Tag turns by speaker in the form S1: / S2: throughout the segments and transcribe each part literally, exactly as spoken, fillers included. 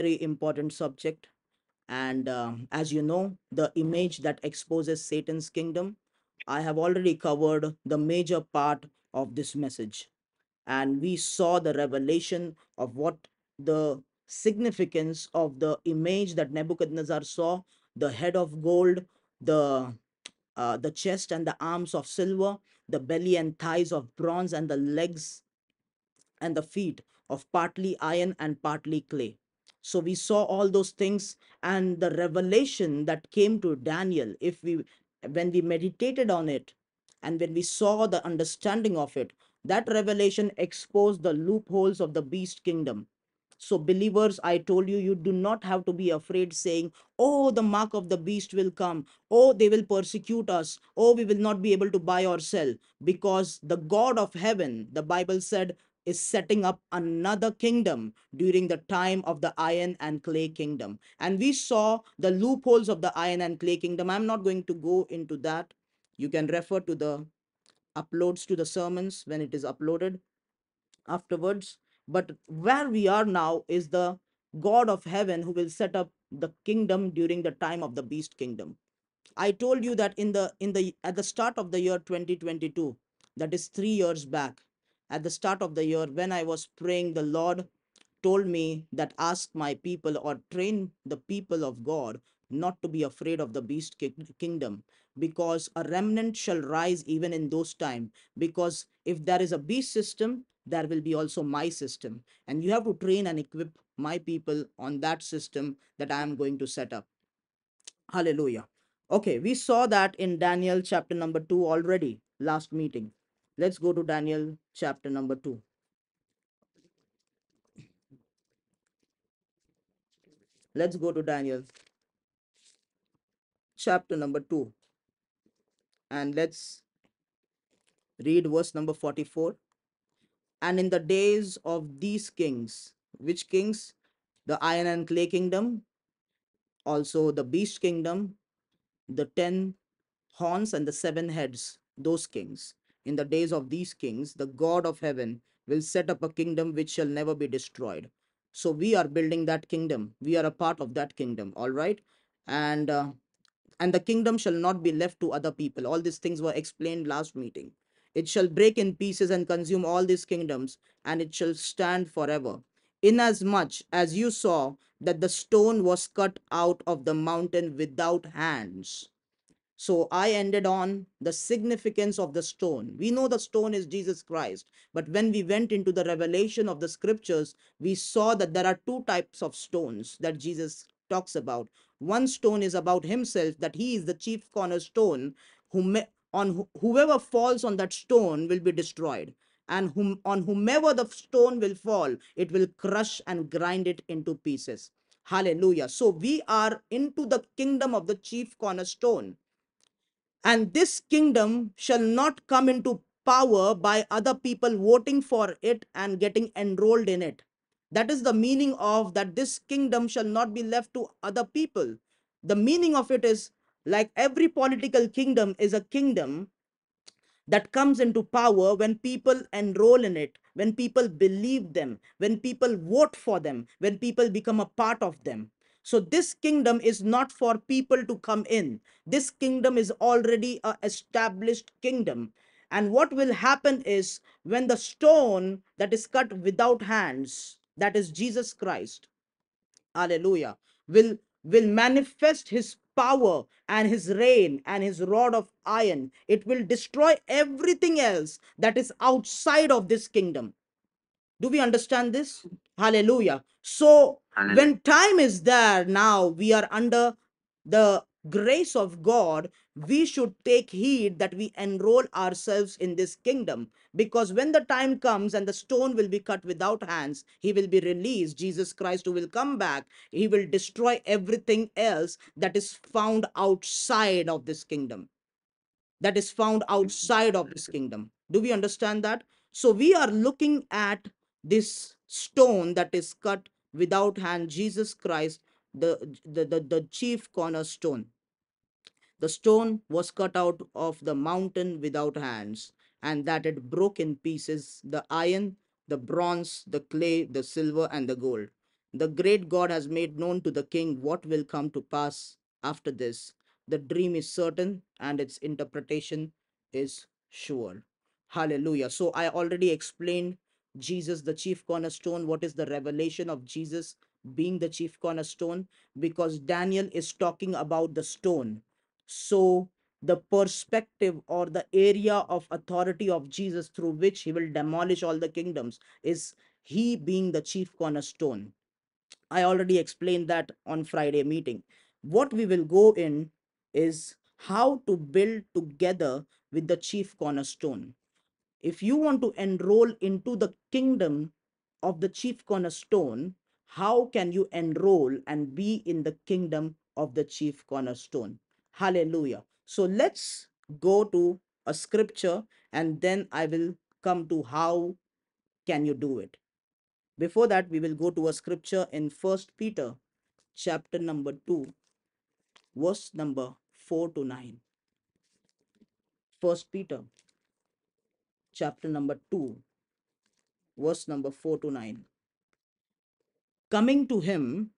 S1: very important subject. And um, as you know, the image that exposes Satan's kingdom, I have already covered the major part of this message. And we saw the revelation of what the significance of the image that Nebuchadnezzar saw, the head of gold, the uh, the chest and the arms of silver, the belly and thighs of bronze, and the legs and the feet of partly iron and partly clay. So we saw all those things, and the revelation that came to Daniel, if we when we meditated on it and when we saw the understanding of it, that revelation exposed the loopholes of the beast kingdom. So, believers, I told you, you do not have to be afraid saying, oh, the mark of the beast will come. Oh, they will persecute us. Oh, we will not be able to buy or sell. Because the God of heaven, the Bible said, is setting up another kingdom during the time of the iron and clay kingdom. And we saw the loopholes of the iron and clay kingdom. I'm not going to go into that. You can refer to the uploads to the sermons when it is uploaded afterwards. But where we are now is the God of heaven who will set up the kingdom during the time of the beast kingdom. I told you that in the in the at the start of the year twenty twenty-two, that is three years back, at the start of the year when I was praying, the Lord told me that ask my people or train the people of God not to be afraid of the beast kingdom, because a remnant shall rise even in those times. Because if there is a beast system, there will be also my system, and you have to train and equip my people on that system that I am going to set up. Hallelujah. Okay, we saw that in Daniel chapter number two already last meeting. Let's go to Daniel chapter number two. Let's go to Daniel chapter number two, and let's read verse number forty-four. And in the days of these kings, which kings? The iron and clay kingdom, also the beast kingdom, the ten horns and the seven heads, those kings. In the days of these kings, the God of heaven will set up a kingdom which shall never be destroyed. So we are building that kingdom. We are a part of that kingdom, all right? And uh, and the kingdom shall not be left to other people. All these things were explained last meeting. It shall break in pieces and consume all these kingdoms, and it shall stand forever. Inasmuch as you saw that the stone was cut out of the mountain without hands. So I ended on the significance of the stone. We know the stone is Jesus Christ, but when we went into the revelation of the scriptures, we saw that there are two types of stones that Jesus talks about. One stone is about himself, that he is the chief cornerstone, whom on whoever falls on that stone will be destroyed, and whom on whomever the stone will fall, it will crush and grind it into pieces. Hallelujah. So we are into the kingdom of the chief cornerstone, and this kingdom shall not come into power by other people voting for it and getting enrolled in it. That is the meaning of that this kingdom shall not be left to other people. The meaning of it is, like every political kingdom is a kingdom that comes into power when people enroll in it, when people believe them, when people vote for them, when people become a part of them. So this kingdom is not for people to come in. This kingdom is already a established kingdom. And what will happen is, when the stone that is cut without hands, that is Jesus Christ, hallelujah, will will manifest his power and his reign and his rod of iron. It will destroy everything else that is outside of this kingdom. Do we understand this? Hallelujah. So when time is there, now we are under the grace of God, we should take heed that we enroll ourselves in this kingdom. Because when the time comes and the stone will be cut without hands, he will be released. Jesus Christ, who will come back, he will destroy everything else that is found outside of this kingdom, that is found outside of this kingdom. Do we understand that? So we are looking at this stone that is cut without hand, Jesus Christ, the, the, the, the chief cornerstone. The stone was cut out of the mountain without hands, and that it broke in pieces the iron, the bronze, the clay, the silver, and the gold. The great God has made known to the king what will come to pass after this. The dream is certain and its interpretation is sure. Hallelujah. So I already explained Jesus, the chief cornerstone. What is the revelation of Jesus being the chief cornerstone? Because Daniel is talking about the stone. So the perspective or the area of authority of Jesus through which he will demolish all the kingdoms is he being the chief cornerstone. I already explained that on Friday meeting. What we will go in is how to build together with the chief cornerstone. If you want to enroll into the kingdom of the chief cornerstone, how can you enroll and be in the kingdom of the chief cornerstone? Hallelujah. So let's go to a scripture and then I will come to how can you do it. Before that, we will go to a scripture in First Peter chapter number two, verse number four to nine. First Peter chapter number two, verse number four to nine. Coming to him,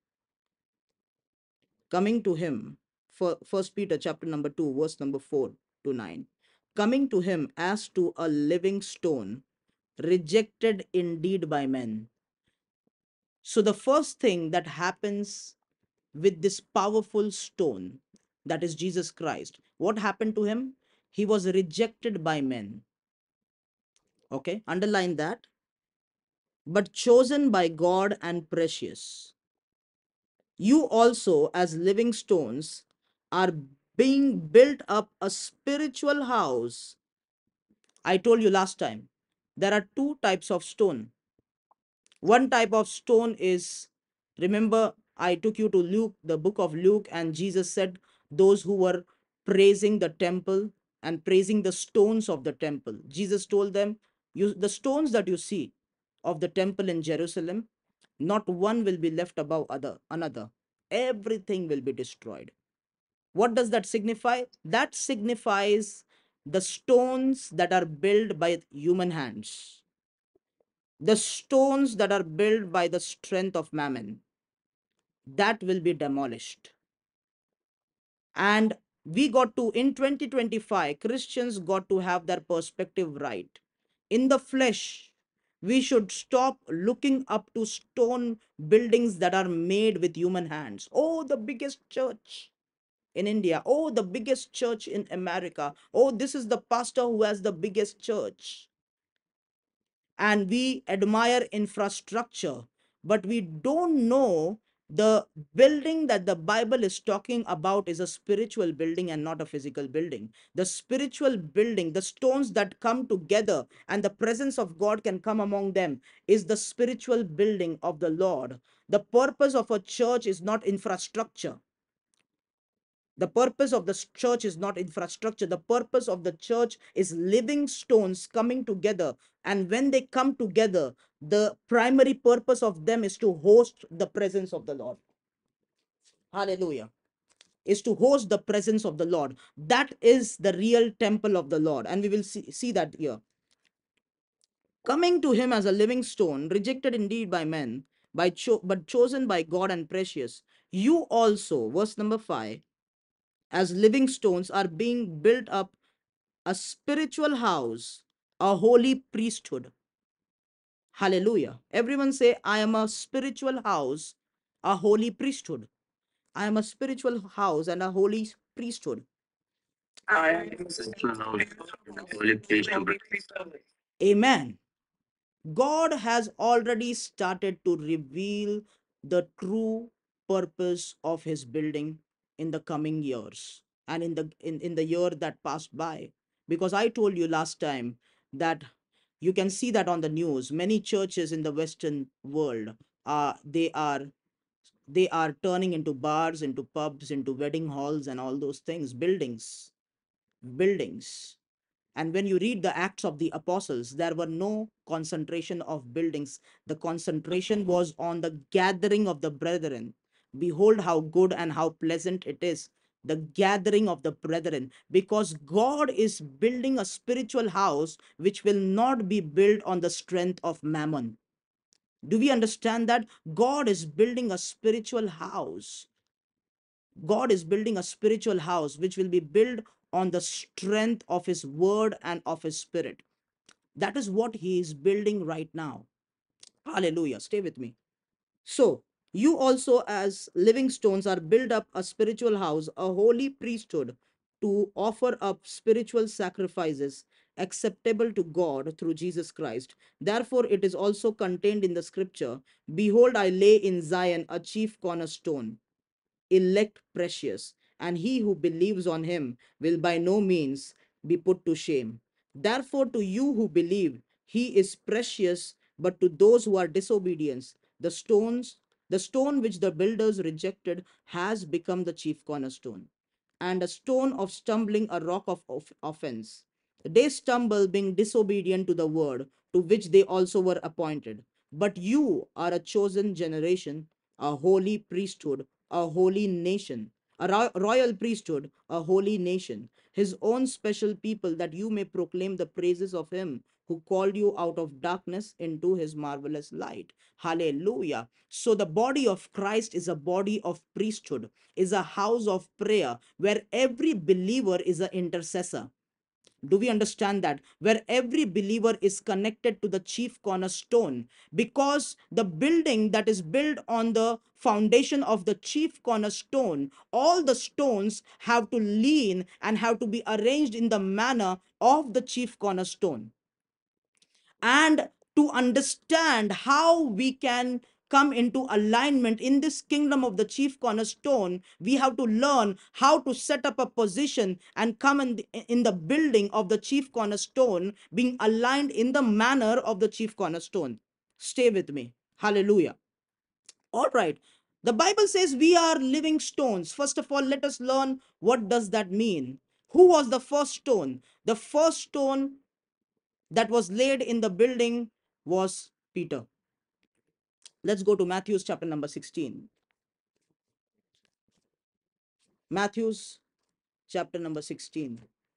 S1: coming to him, for First Peter chapter number two, verse number four to nine. Coming to him as to a living stone, rejected indeed by men. So the first thing that happens with this powerful stone, that is Jesus Christ, what happened to him? He was rejected by men. Okay, underline that. But chosen by God and precious. You also, as living stones, are being built up a spiritual house. I told you last time, there are two types of stone. One type of stone is, remember, I took you to Luke, the book of Luke, and Jesus said, those who were praising the temple and praising the stones of the temple. Jesus told them, you, the stones that you see of the temple in Jerusalem, not one will be left above other another. Everything will be destroyed. What does that signify? That signifies the stones that are built by human hands, the stones that are built by the strength of mammon, that will be demolished. And we got to, in twenty twenty-five, Christians got to have their perspective right. In the flesh, we should stop looking up to stone buildings that are made with human hands. Oh, the biggest church in India. Oh, the biggest church in America. Oh, this is the pastor who has the biggest church. And we admire infrastructure, but we don't know the building that the Bible is talking about is a spiritual building and not a physical building. The spiritual building, the stones that come together and the presence of God can come among them, is the spiritual building of the Lord. The purpose of a church is not infrastructure. The purpose of the church is not infrastructure. The purpose of the church is living stones coming together. And when they come together, the primary purpose of them is to host the presence of the Lord. Hallelujah. Is to host the presence of the Lord. That is the real temple of the Lord. And we will see, see that here. Coming to him as a living stone, rejected indeed by men, by cho- but chosen by God and precious. You also, verse number five, as living stones are being built up a spiritual house, a holy priesthood. Hallelujah. Everyone say, I am a spiritual house, a holy priesthood. I am a spiritual house and a holy priesthood. I am a spiritual house, a holy priesthood. Amen. God has already started to reveal the true purpose of his building in the coming years and in the in, in the year that passed by. Because I told you last time that you can see that on the news, many churches in the Western world are they are they are turning into bars, into pubs, into wedding halls and all those things, buildings, buildings. And when you read the Acts of the Apostles, there were no concentration of buildings. The concentration was on the gathering of the brethren. Behold, how good and how pleasant it is, the gathering of the brethren, because God is building a spiritual house which will not be built on the strength of mammon. Do we understand that God is building a spiritual house? God is building a spiritual house which will be built on the strength of His word and of His spirit. That is what He is building right now. Hallelujah. Stay with me. So, you also, as living stones, are built up a spiritual house, a holy priesthood, to offer up spiritual sacrifices acceptable to God through Jesus Christ. Therefore, it is also contained in the scripture, behold, I lay in Zion a chief cornerstone, elect precious, and he who believes on him will by no means be put to shame. Therefore, to you who believe, he is precious, but to those who are disobedient, the stones, the stone which the builders rejected has become the chief cornerstone, and a stone of stumbling, a rock of of- offense. They stumble, being disobedient to the word to which they also were appointed. But you are a chosen generation, a holy priesthood, a holy nation, a ro- royal priesthood, a holy nation, his own special people, that you may proclaim the praises of him who called you out of darkness into his marvelous light. Hallelujah. So the body of Christ is a body of priesthood, is a house of prayer where every believer is an intercessor. Do we understand that? Where every believer is connected to the chief cornerstone, because the building that is built on the foundation of the chief cornerstone, all the stones have to lean and have to be arranged in the manner of the chief cornerstone. And to understand how we can come into alignment in this kingdom of the chief cornerstone, we have to learn how to set up a position and come in the, in the building of the chief cornerstone, being aligned in the manner of the chief cornerstone. Stay with me. Hallelujah. All right. The Bible says we are living stones. First of all, let us learn what does that mean. Who was the first stone? The first stone that was laid in the building was Peter. Let's go to Matthew's chapter number sixteen. Matthew's chapter number sixteen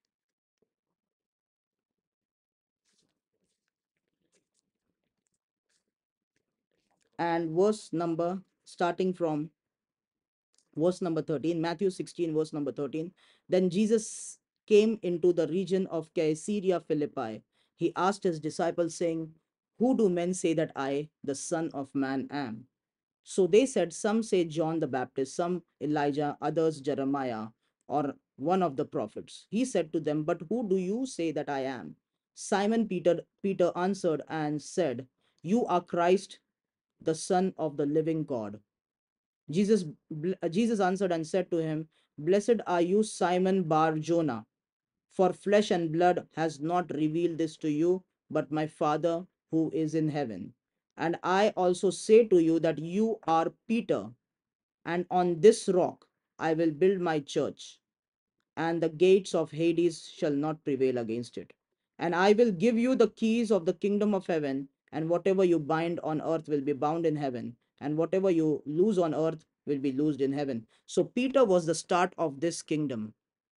S1: and verse number, starting from verse number thirteen. Matthew sixteen, verse number thirteen. Then Jesus came into the region of Caesarea Philippi. He asked his disciples, saying, who do men say that I, the Son of Man, am? So they said, some say John the Baptist, some Elijah, others Jeremiah, or one of the prophets. He said to them, but who do you say that I am? Simon Peter, Peter answered and said, you are Christ, the Son of the living God. Jesus, Jesus answered and said to him, blessed are you, Simon Bar Jonah, for flesh and blood has not revealed this to you, but my Father who is in heaven. And I also say to you that you are Peter, and on this rock I will build my church, and the gates of Hades shall not prevail against it. And I will give you the keys of the kingdom of heaven, and whatever you bind on earth will be bound in heaven, and whatever you loose on earth will be loosed in heaven. So Peter was the start of this kingdom.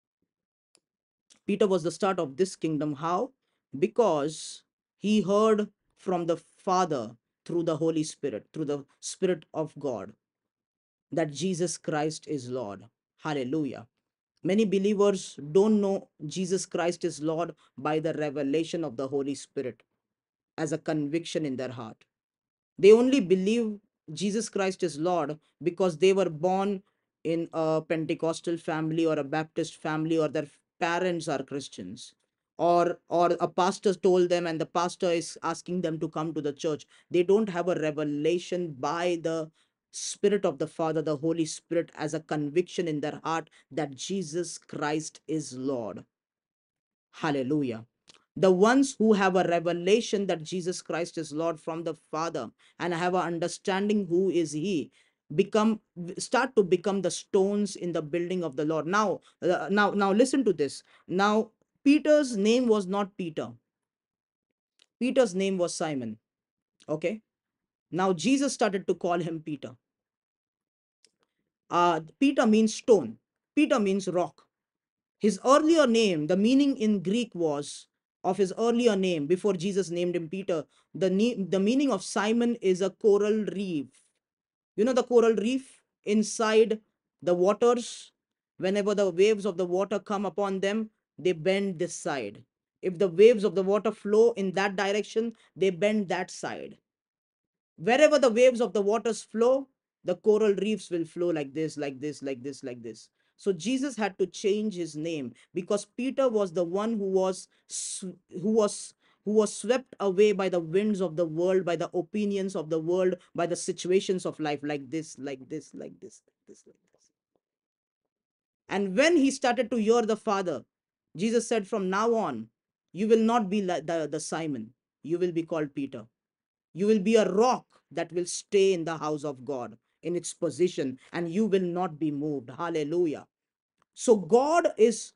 S1: Peter was the start of this kingdom. How? Because he heard from the Father through the Holy Spirit, through the Spirit of God, that Jesus Christ is Lord. Hallelujah. Many believers don't know Jesus Christ is Lord by the revelation of the Holy Spirit as a conviction in their heart. They only believe Jesus Christ is Lord because they were born in a Pentecostal family or a Baptist family, or their parents are Christians. Or, or a pastor told them and the pastor is asking them to come to the church. They don't have a revelation by the Spirit of the Father, the Holy Spirit, as a conviction in their heart that Jesus Christ is Lord. Hallelujah. The ones who have a revelation that Jesus Christ is Lord from the Father and have an understanding who is He, become start to become the stones in the building of the Lord. Now, uh, now, now, listen to this. Now, Peter's name was not Peter. Peter's name was Simon. Okay. Now Jesus started to call him Peter. Uh, Peter means stone. Peter means rock. His earlier name, the meaning in Greek was of his earlier name, before Jesus named him Peter, the, the meaning of Simon is a coral reef. You know the coral reef inside the waters, whenever the waves of the water come upon them, they bend this side. If the waves of the water flow in that direction, they bend that side. Wherever the waves of the waters flow, the coral reefs will flow like this, like this, like this, like this. So Jesus had to change his name because Peter was the one who was who was who was swept away by the winds of the world, by the opinions of the world, by the situations of life, like this, like this, like this, like this, like this. And when he started to hear the Father, Jesus said, from now on, you will not be like the, the Simon, you will be called Peter. You will be a rock that will stay in the house of God in its position, and you will not be moved. Hallelujah. So God is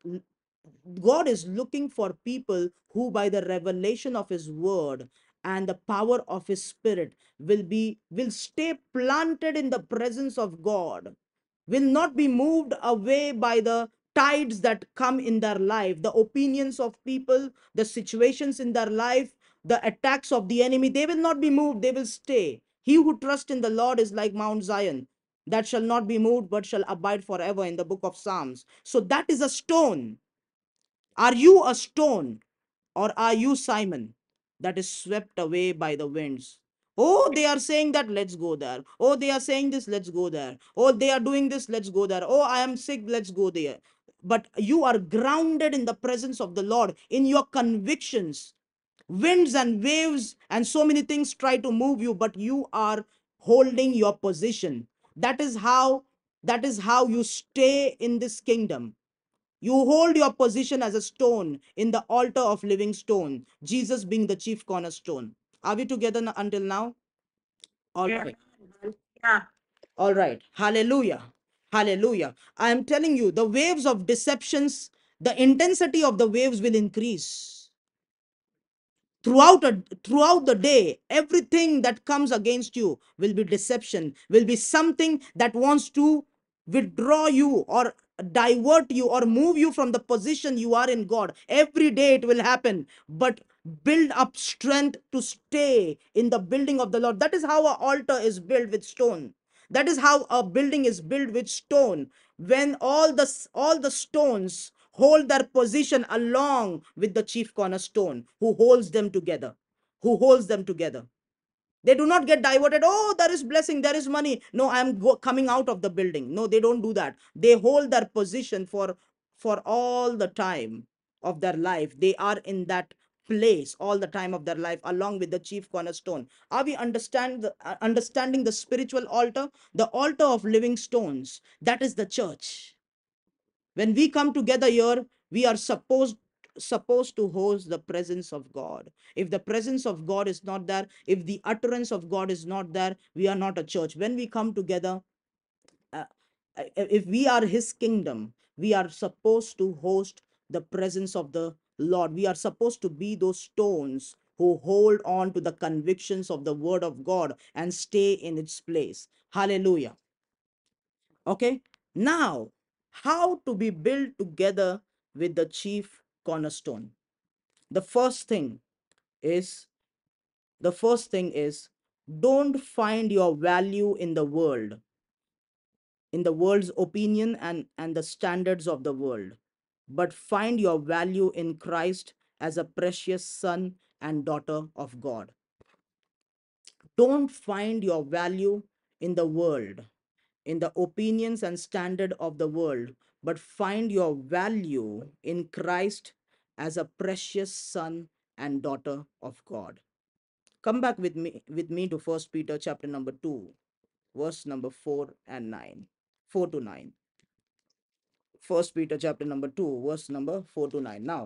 S1: God is looking for people who, by the revelation of his word and the power of his spirit, will be will stay planted in the presence of God, will not be moved away by the tides that come in their life, the opinions of people, the situations in their life, the attacks of the enemy. They will not be moved, they will stay. He who trusts in the Lord is like Mount Zion, that shall not be moved but shall abide forever, in the book of Psalms. So that is a stone. Are you a stone, or are you Simon that is swept away by the winds? Oh, they are saying that, let's go there. Oh, they are saying this, let's go there. Oh, they are doing this, let's go there. Oh, I am sick, let's go there. But you are grounded in the presence of the Lord, in your convictions. Winds and waves and so many things try to move you, but you are holding your position. That is how that is how you stay in this kingdom. You hold your position as a stone in the altar of living stone, Jesus being the chief cornerstone. Are we together n- until now? All
S2: Yeah.
S1: right.
S2: Yeah.
S1: All right. Hallelujah. Hallelujah. I am telling you, the waves of deceptions, the intensity of the waves will increase throughout a, throughout the day. Everything that comes against you will be deception, will be something that wants to withdraw you or divert you or move you from the position you are in God. Every day it will happen, but build up strength to stay in the building of the Lord. That is how an altar is built with stone. That is how a building is built with stone. When all the all the stones hold their position along with the chief cornerstone, who holds them together, who holds them together. They do not get diverted. Oh, there is blessing, there is money. No, I am go- coming out of the building. No, they don't do that. They hold their position for for all the time of their life. They are in that place all the time of their life, along with the chief cornerstone. Are we understand the, uh, understanding the spiritual altar, the altar of living stones? That is the church. When we come together here, we are supposed supposed to host the presence of God. If the presence of God is not there, if the utterance of God is not there, we are not a church. When we come together, uh, uh, if we are his kingdom, we are supposed to host the presence of the Lord. We are supposed to be those stones who hold on to the convictions of the word of God and stay in its place. Hallelujah. Okay. Now, how to be built together with the chief cornerstone? The first thing is the first thing is don't find your value in the world, in the world's opinion and and the standards of the world, but find your value in Christ as a precious son and daughter of God. Don't find your value in the world, in the opinions and standard of the world, but find your value in Christ as a precious son and daughter of God. Come back with me with me to First Peter chapter number two, verse number four and nine. four to nine. First Peter chapter number two, verse number four to nine. Now,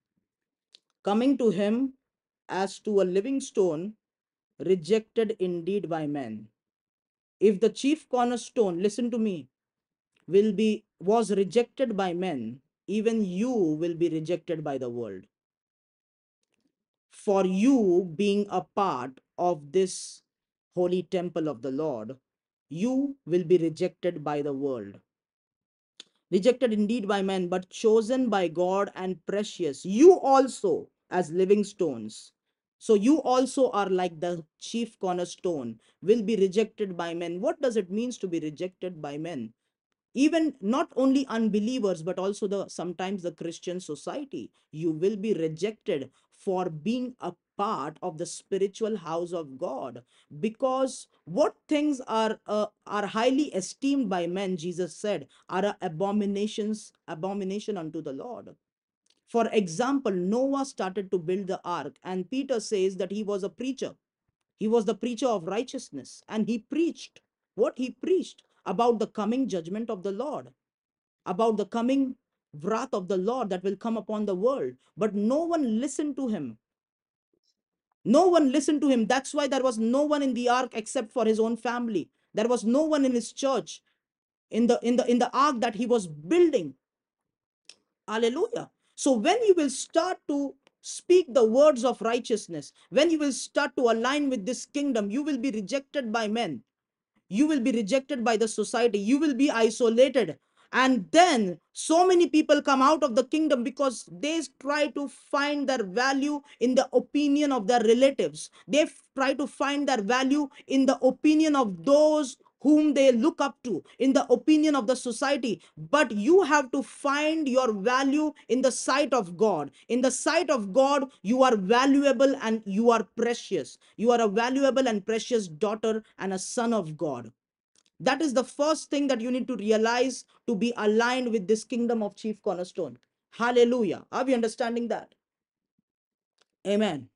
S1: coming to him as to a living stone, rejected indeed by men. If the chief cornerstone, listen to me, will be was rejected by men, even you will be rejected by the world. For you being a part of this holy temple of the Lord, you will be rejected by the world. Rejected indeed by men, but chosen by God and precious. You also, as living stones. So you also are like the chief cornerstone, will be rejected by men. What does it means to be rejected by men? Even not only unbelievers, but also the sometimes the Christian society. You will be rejected for being a part of the spiritual house of God, because what things are uh, are highly esteemed by men, Jesus said, are a abominations abomination unto the Lord. For example, Noah started to build the ark, and Peter says that he was a preacher. He was the preacher of righteousness, and he preached what he preached about the coming judgment of the Lord, about the coming wrath of the Lord that will come upon the world. But no one listened to him. No one listened to him. That's why there was no one in the ark except for his own family. There was no one in his church, in the in the in the ark that he was building. Hallelujah. So when you will start to speak the words of righteousness, when you will start to align with this kingdom, you will be rejected by men. You will be rejected by the society. You will be isolated. And then so many people come out of the kingdom because they try to find their value in the opinion of their relatives. They try to find their value in the opinion of those whom they look up to, in the opinion of the society. But you have to find your value in the sight of God. In the sight of God, you are valuable and you are precious. You are a valuable and precious daughter and a son of God. That is the first thing that you need to realize to be aligned with this kingdom of chief cornerstone. Hallelujah. Are we understanding that? Amen.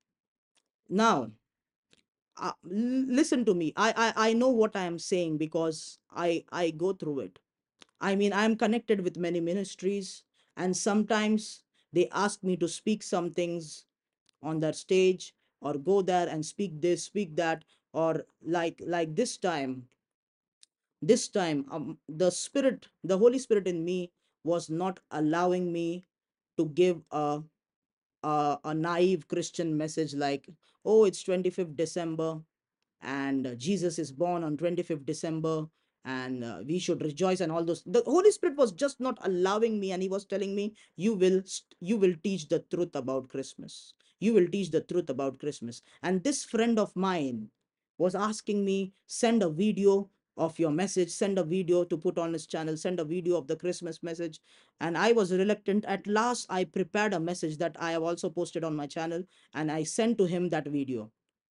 S1: Now, uh, listen to me. I, I I know what I am saying because I I go through it. I mean, I am connected with many ministries, and sometimes they ask me to speak some things on that stage, or go there and speak this, speak that, or like like this time. This time, um, the Spirit, the Holy Spirit in me was not allowing me to give a a, a naive Christian message like, oh, it's twenty-fifth December and uh, Jesus is born on twenty-fifth December, and uh, we should rejoice and all those. The Holy Spirit was just not allowing me, and he was telling me, you will you will teach the truth about Christmas. You will teach the truth about Christmas. And this friend of mine was asking me, send a video of your message, send a video to put on his channel, send a video of the Christmas message. And I was reluctant. At last I prepared a message that I have also posted on my channel, and I sent to him that video.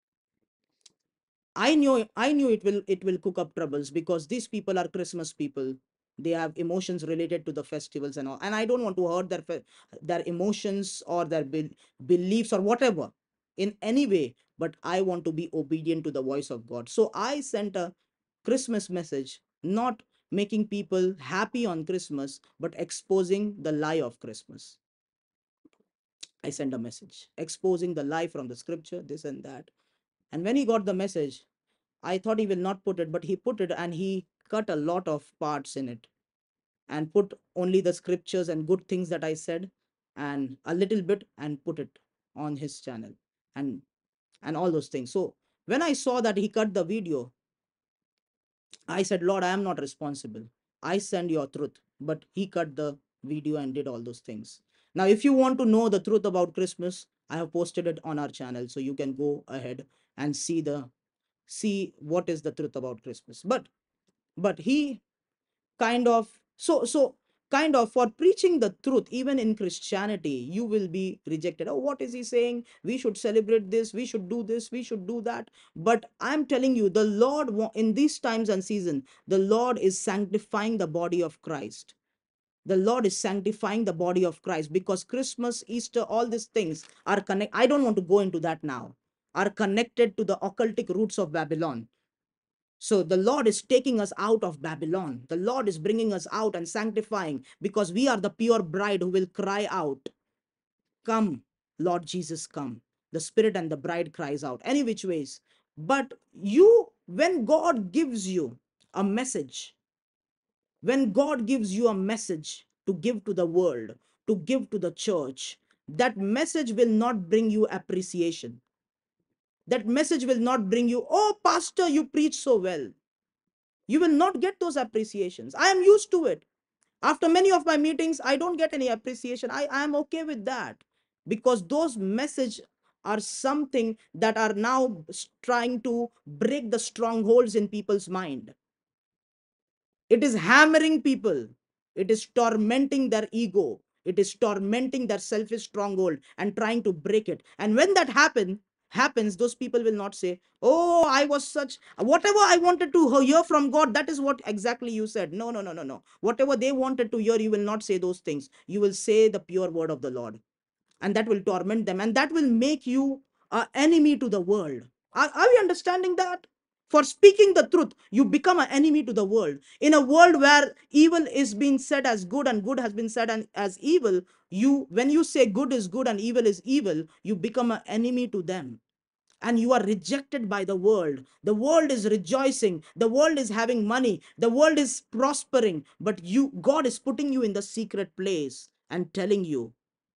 S1: I knew I knew it will it will cook up troubles, because these people are Christmas people. They have emotions related to the festivals and all, and I don't want to hurt their their emotions or their be beliefs or whatever in any way. But I want to be obedient to the voice of God. So I sent a Christmas message, not making people happy on Christmas, but exposing the lie of Christmas. I sent a message exposing the lie from the scripture, this and that. And when he got the message, I thought he will not put it, but he put it, and he cut a lot of parts in it and put only the scriptures and good things that I said and a little bit, and put it on his channel, and and all those things. So when I saw that he cut the video, I said, Lord, I am not responsible. I send your truth. But he cut the video and did all those things. Now, if you want to know the truth about Christmas, I have posted it on our channel. So you can go ahead and see the see what is the truth about Christmas. But but he kind of so so kind of for preaching the truth, even in Christianity, you will be rejected. Oh, what is he saying? We should celebrate this, we should do this, we should do that. But I'm telling you, the Lord in these times and season, the Lord is sanctifying the body of Christ. The Lord is sanctifying the body of Christ, because Christmas, Easter, all these things are connected. I don't want to go into that now. Are connected to the occultic roots of Babylon. So the Lord is taking us out of Babylon. The Lord is bringing us out and sanctifying, because we are the pure bride who will cry out, come, Lord Jesus, come. The Spirit and the bride cries out, any which ways. But you, when God gives you a message, when God gives you a message to give to the world, to give to the church, that message will not bring you appreciation. That message will not bring you, oh, Pastor, you preach so well. You will not get those appreciations. I am used to it. After many of my meetings, I don't get any appreciation. I, I am okay with that. because those message are something that are now trying to break the strongholds in people's mind. It is hammering people. It is tormenting their ego. It is tormenting their selfish stronghold and trying to break it. And when that happen happens, those people will not say, "Oh, I was such whatever I wanted to hear from God." That is what exactly you said. No, no, no, no, no. Whatever they wanted to hear, you will not say those things. You will say the pure word of the Lord, and that will torment them, and that will make you an enemy to the world. Are, are we understanding that? For speaking the truth, you become an enemy to the world. In a world where evil is being said as good and good has been said and as evil, you when you say good is good and evil is evil, you become an enemy to them, and you are rejected by the world. The world is rejoicing, the world is having money, the world is prospering, but you God is putting you in the secret place and telling you,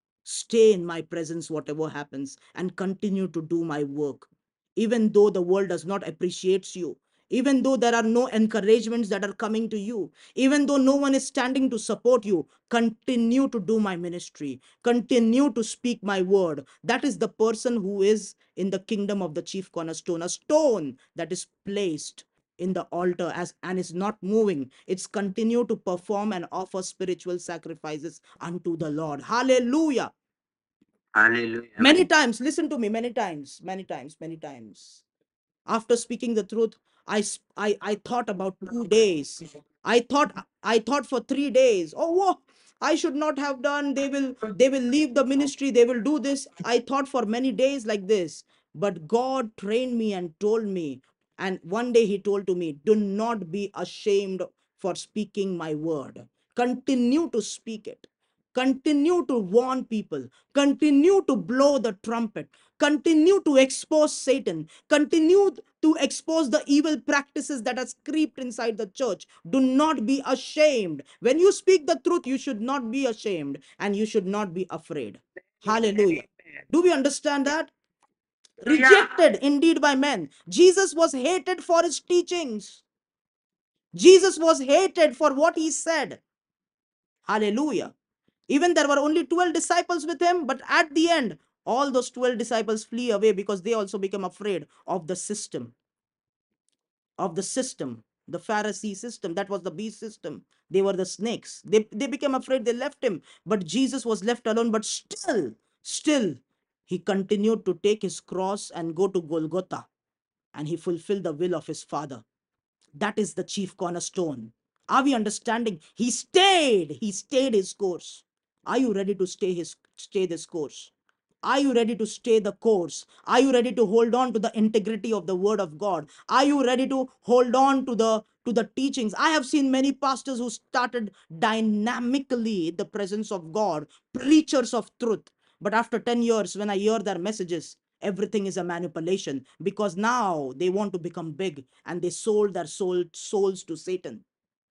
S1: stay in my presence whatever happens, and continue to do my work, even though the world does not appreciate you, even though there are no encouragements that are coming to you, even though no one is standing to support you. Continue to do my ministry, continue to speak my word. That is the person who is in the kingdom of the chief cornerstone, a stone that is placed in the altar as and is not moving. It's continue to perform and offer spiritual sacrifices unto the Lord. Hallelujah. Hallelujah. Many times, listen to me, many times, many times, many times. After speaking the truth, I, I, I thought about two days. I thought, I thought for three days. Oh, whoa, I should not have done. They will, they will leave the ministry. They will do this. I thought for many days like this. But God trained me and told me. And one day He told to me, do not be ashamed for speaking my word. Continue to speak it. Continue to warn people. Continue to blow the trumpet. Continue to expose Satan. Continue to expose the evil practices that has creeped inside the church. Do not be ashamed. When you speak the truth, you should not be ashamed and you should not be afraid. Hallelujah. Do we understand that? Rejected indeed by men. Jesus was hated for his teachings. Jesus was hated for what he said. Hallelujah. Even there were only twelve disciples with him, but at the end, all those twelve disciples flee away because they also become afraid of the system, of the system, the Pharisee system. That was the beast system. They were the snakes. They, they became afraid. They left him, but Jesus was left alone. But still, still, he continued to take his cross and go to Golgotha, and he fulfilled the will of his Father. That is the chief cornerstone. Are we understanding? He stayed. He stayed his course. Are you ready to stay his stay this course? Are you ready to stay the course? Are you ready to hold on to the integrity of the word of God? Are you ready to hold on to the to the teachings? I have seen many pastors who started dynamically in the presence of God, preachers of truth. But after ten years, when I hear their messages, everything is a manipulation because now they want to become big and they sold their soul, souls to Satan.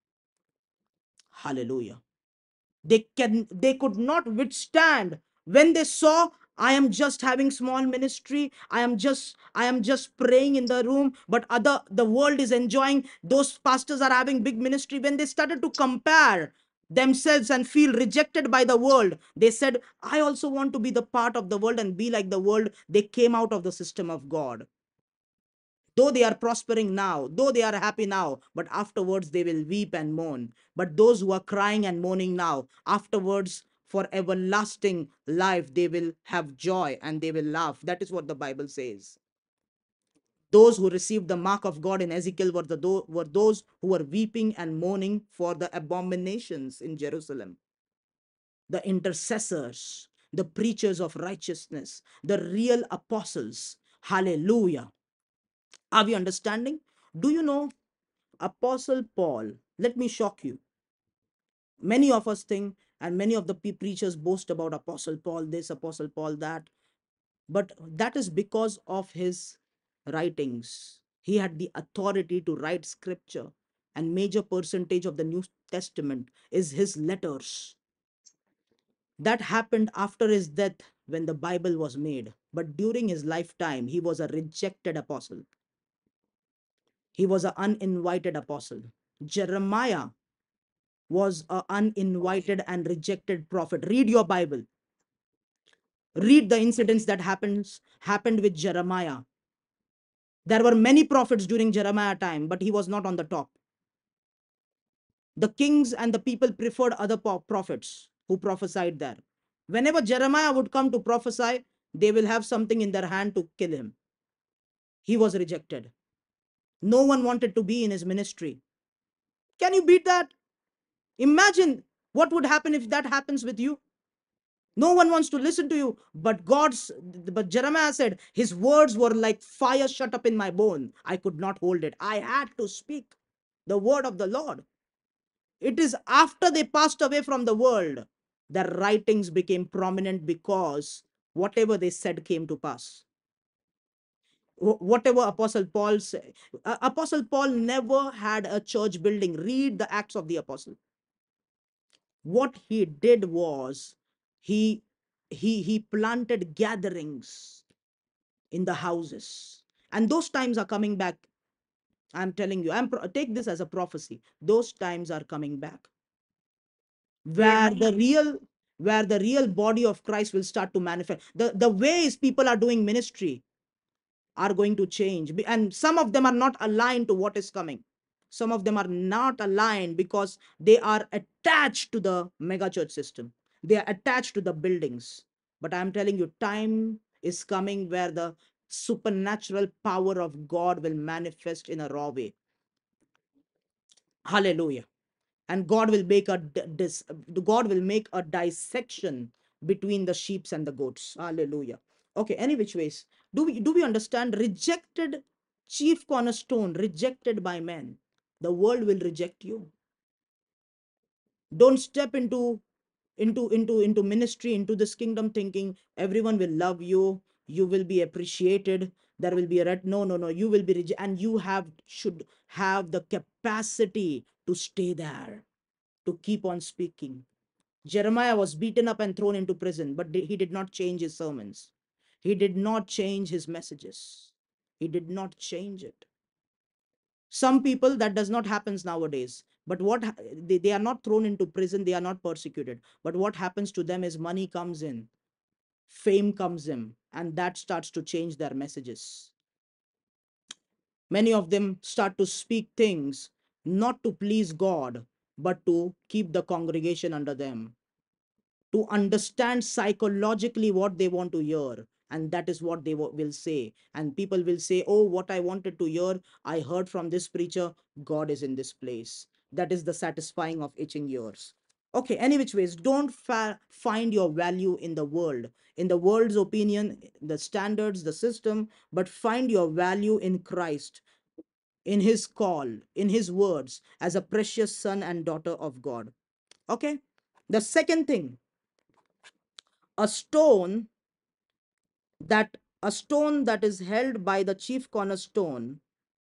S1: Hallelujah. They can they could not withstand when they saw, I am just having small ministry, i am just i am just praying in the room, but other the world is enjoying, those pastors are having big ministry. When they started to compare themselves and feel rejected by the world, they said, I also want to be the part of the world and be like the world. They came out of the system of God. Though they are prospering now, though they are happy now, but afterwards they will weep and mourn. But those who are crying and mourning now, afterwards, for everlasting life, they will have joy and they will laugh. That is what the Bible says. Those who received the mark of God in Ezekiel were, the, were those who were weeping and mourning for the abominations in Jerusalem. The intercessors, the preachers of righteousness, the real apostles. Hallelujah. Are we understanding? Do you know Apostle Paul? Let me shock you. Many of us think, and many of the preachers boast about Apostle Paul this, Apostle Paul that, but that is because of his writings. He had the authority to write scripture, and major percentage of the New Testament is his letters. That happened after his death when the Bible was made. But during his lifetime, he was a rejected apostle. He was an uninvited apostle. Jeremiah was an uninvited and rejected prophet. Read your Bible. Read the incidents that happens happened with Jeremiah. There were many prophets during Jeremiah time, but he was not on the top. The kings and the people preferred other prophets who prophesied there. Whenever Jeremiah would come to prophesy, they will have something in their hand to kill him. He was rejected. No one wanted to be in his ministry. Can you beat that? Imagine what would happen if that happens with you. No one wants to listen to you. But God's, but Jeremiah said, his words were like fire shut up in my bone. I could not hold it. I had to speak the word of the Lord. It is after they passed away from the world, their writings became prominent because whatever they said came to pass. Whatever Apostle Paul said, uh, Apostle Paul never had a church building. Read the Acts of the Apostle. What he did was he he he planted gatherings in the houses, and those times are coming back. I'm telling you, I'm take this as a prophecy. Those times are coming back, where the real where the real body of Christ will start to manifest. The the ways people are doing ministry are going to change, and some of them are not aligned to what is coming. Some of them are not aligned because they are attached to the mega church system. They are attached to the buildings. But I'm telling you, time is coming where the supernatural power of God will manifest in a raw way. Hallelujah. And God will make a dis, God will make a dissection between the sheep and the goats. Hallelujah. Okay, any which ways, do we do we understand? Rejected chief cornerstone, rejected by men. The world will reject you. Don't step into into into into ministry, into this kingdom, thinking everyone will love you, you will be appreciated, there will be a red. No, no, no, you will be rejected, and you have should have the capacity to stay there, to keep on speaking. Jeremiah was beaten up and thrown into prison, but he did not change his sermons. He did not change his messages. He did not change it. Some people, that does not happens nowadays. But what they, they are not thrown into prison, they are not persecuted. But what happens to them is money comes in, fame comes in, and that starts to change their messages. Many of them start to speak things not to please God, but to keep the congregation under them, to understand psychologically what they want to hear, and that is what they will say. And people will say, oh, what I wanted to hear, I heard from this preacher, God is in this place. That is the satisfying of itching ears. Okay, any which ways, don't find your value in the world, in the world's opinion, the standards, the system, but find your value in Christ, in his call, in his words, as a precious son and daughter of God. Okay, the second thing, a stone that a stone that is held by the chief cornerstone.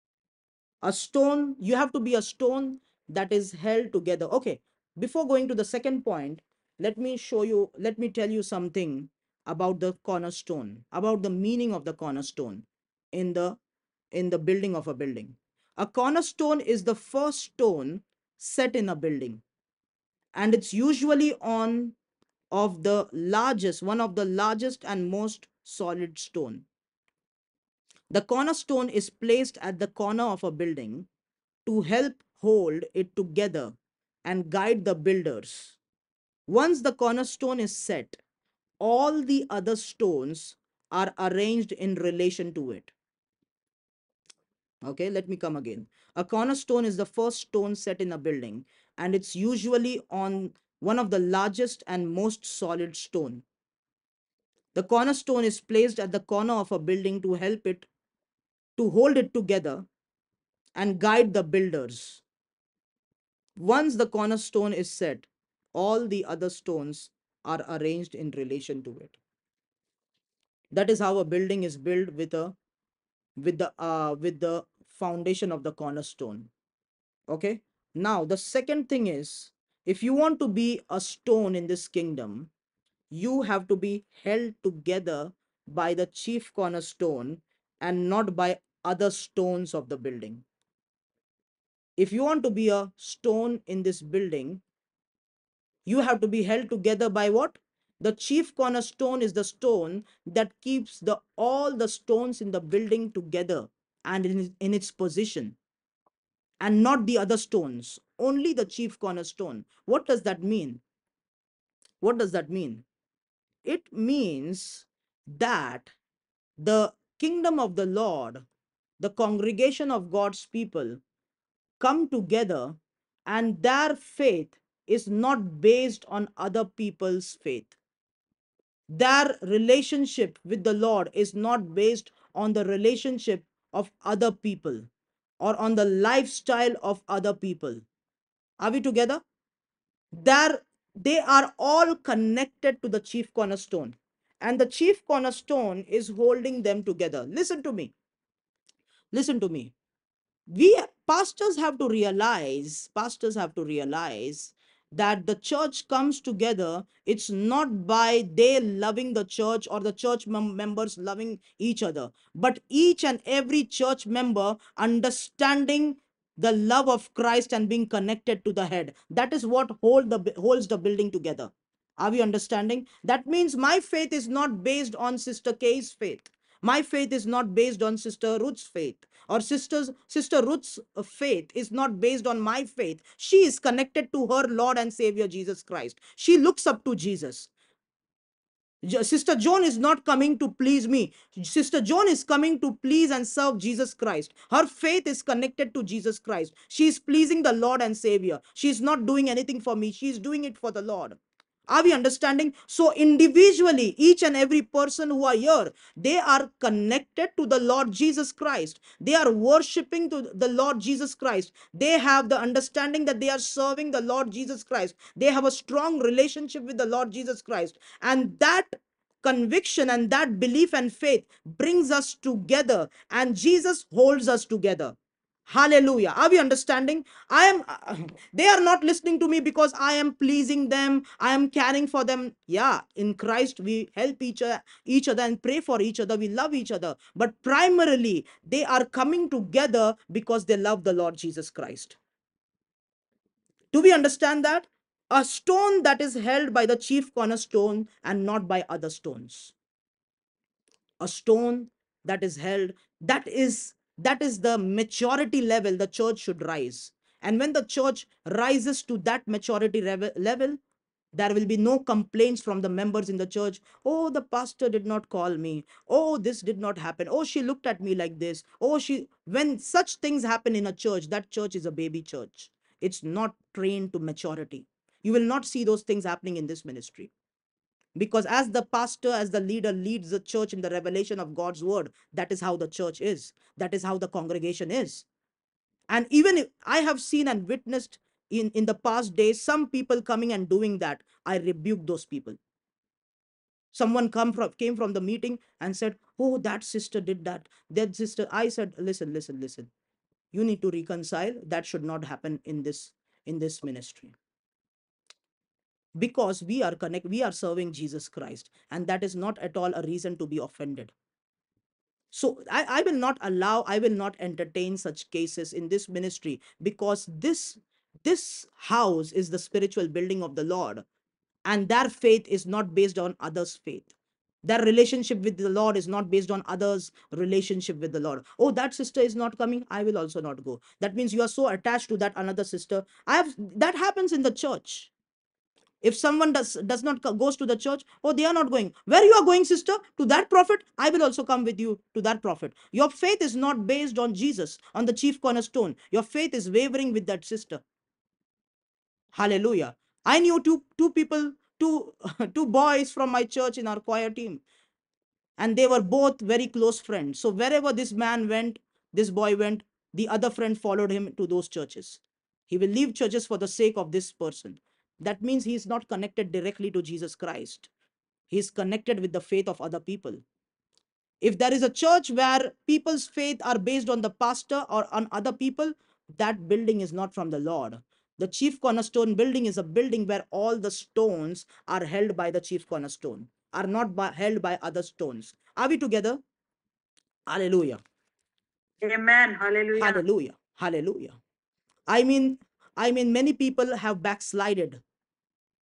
S1: A stone, you have to be a stone that is held together. Okay, before going to the second point, let me show you, let me tell you something about the cornerstone, about the meaning of the cornerstone in the in the building of a building. A cornerstone is the first stone set in a building, and it's usually on of the largest, one of the largest and most solid stone. The cornerstone is placed at the corner of a building to help hold it together and guide the builders. Once the cornerstone is set, all the other stones are arranged in relation to it. Okay, let me come again. A cornerstone is the first stone set in a building, and it's usually on one of the largest and most solid stone. The cornerstone is placed at the corner of a building to help it, to hold it together and guide the builders. Once the cornerstone is set, all the other stones are arranged in relation to it. That is how a building is built, with a with the uh, with the foundation of the cornerstone. Okay. Now the second thing is, if you want to be a stone in this kingdom, you have to be held together by the chief cornerstone and not by other stones of the building. If you want to be a stone in this building, you have to be held together by what? The chief cornerstone is the stone that keeps the all the stones in the building together and in, in its position, and not the other stones, only the chief cornerstone. What does that mean? What does that mean? It means that the kingdom of the Lord, the congregation of God's people, come together, and their faith is not based on other people's faith. Their relationship with the Lord is not based on the relationship of other people or on the lifestyle of other people. Are we together? They're, they are all connected to the chief cornerstone, and the chief cornerstone is holding them together. Listen to me. Listen to me. We pastors have to realize, pastors have to realize that the church comes together. It's not by they loving the church or the church mem- members loving each other, but each and every church member understanding the love of Christ and being connected to the head. That is what hold the holds the building together. Are we understanding? That means my faith is not based on Sister Kay's faith. My faith is not based on Sister Ruth's faith, or sister's sister Ruth's uh, faith is not based on my faith. She is connected to her Lord and Savior Jesus Christ. She looks up to Jesus. Sister Joan is not coming to please me. Sister Joan is coming to please and serve Jesus Christ. Her faith is connected to Jesus Christ. She is pleasing the Lord and Savior. She is not doing anything for me. She is doing it for the Lord. Are we understanding? So individually, each and every person who are here, they are connected to the Lord Jesus Christ. They are worshiping to the Lord Jesus Christ. They have the understanding that they are serving the Lord Jesus Christ. They have a strong relationship with the Lord Jesus Christ. And that conviction and that belief and faith brings us together, and Jesus holds us together. Hallelujah. Are we understanding? I am, uh, they are not listening to me because I am pleasing them. I am caring for them. Yeah, in Christ, we help each other, each other and pray for each other. We love each other. But primarily, they are coming together because they love the Lord Jesus Christ. Do we understand that? A stone that is held by the chief cornerstone and not by other stones. A stone that is held, that is that is the maturity level the church should rise. And when the church rises to that maturity level, there will be no complaints from the members in the church. Oh, the pastor did not call me. Oh, this did not happen. Oh, she looked at me like this. Oh, she when such things happen in a church, that church is a baby church. It's not trained to maturity. You will not see those things happening in this ministry, because as the pastor, as the leader leads the church in the revelation of God's word, that is how the church is, that is how the congregation is. And even if I have seen and witnessed in in the past days some people coming and doing that, I rebuke those people. Someone come from came from the meeting and said, oh, that sister did that, that sister. I said, listen, listen, listen, you need to reconcile. That should not happen in this in this ministry, because we are connect we are serving Jesus Christ, and that is not at all a reason to be offended. So I, I will not allow, I will not entertain such cases in this ministry, because this this house is the spiritual building of the Lord, and their faith is not based on others' faith. Their relationship with the Lord is not based on others' relationship with the Lord. Oh, that sister is not coming, I will also not go. That means you are so attached to that another sister. I have that happens in the church. If someone does does not goes to the church, oh, they are not going. Where you are going, sister? To that prophet? I will also come with you to that prophet. Your faith is not based on Jesus, on the chief cornerstone. Your faith is wavering with that sister. Hallelujah. I knew two two people, two two boys from my church in our choir team, and they were both very close friends. So wherever this man went, this boy went, the other friend followed him to those churches. He will leave churches for the sake of this person. That means he is not connected directly to Jesus Christ. He is connected with the faith of other people. If there is a church where people's faith are based on the pastor or on other people, that building is not from the Lord. The chief cornerstone building is a building where all the stones are held by the chief cornerstone, are not by, held by other stones. Are we together? Hallelujah. Amen. Hallelujah. Hallelujah. Hallelujah. I mean, I mean, many people have backslided.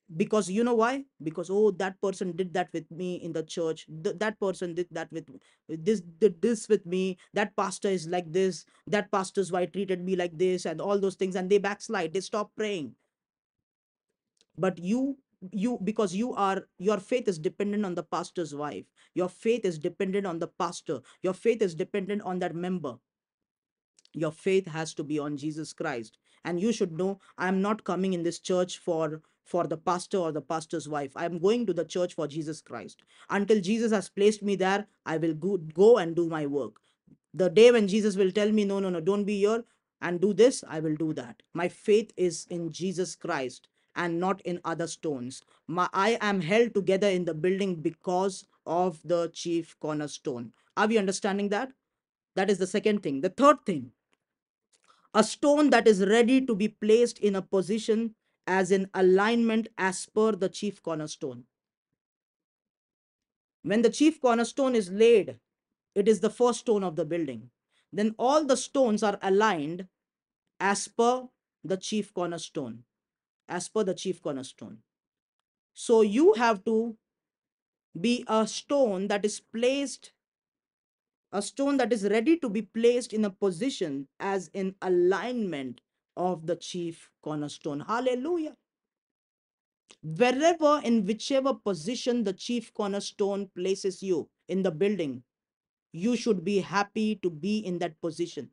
S1: Because you know why? Because, oh, that person did that with me in the church. Th- that person did that with this, did this with me. That pastor is like this. That pastor's wife treated me like this, and all those things. And they backslide. They stop praying. But you, you, because you are, your faith is dependent on the pastor's wife. Your faith is dependent on the pastor. Your faith is dependent on that member. Your faith has to be on Jesus Christ. And you should know, I'm not coming in this church for for the pastor or the pastor's wife. I'm going to the church for Jesus Christ. Until Jesus has placed me there, I will go, go and do my work. The day when Jesus will tell me, no, no, no, don't be here and do this, I will do that. My faith is in Jesus Christ and not in other stones. My, I am held together in the building because of the chief cornerstone. Are we understanding that? That is the second thing. The third thing, a stone that is ready to be placed in a position as in alignment as per the chief cornerstone. When the chief cornerstone is laid, it is the first stone of the building. Then all the stones are aligned as per the chief cornerstone, as per the chief cornerstone. So you have to be a stone that is placed, a stone that is ready to be placed in a position as in alignment of the chief cornerstone. Hallelujah. Wherever, in whichever position the chief cornerstone places you in the building, you should be happy to be in that position.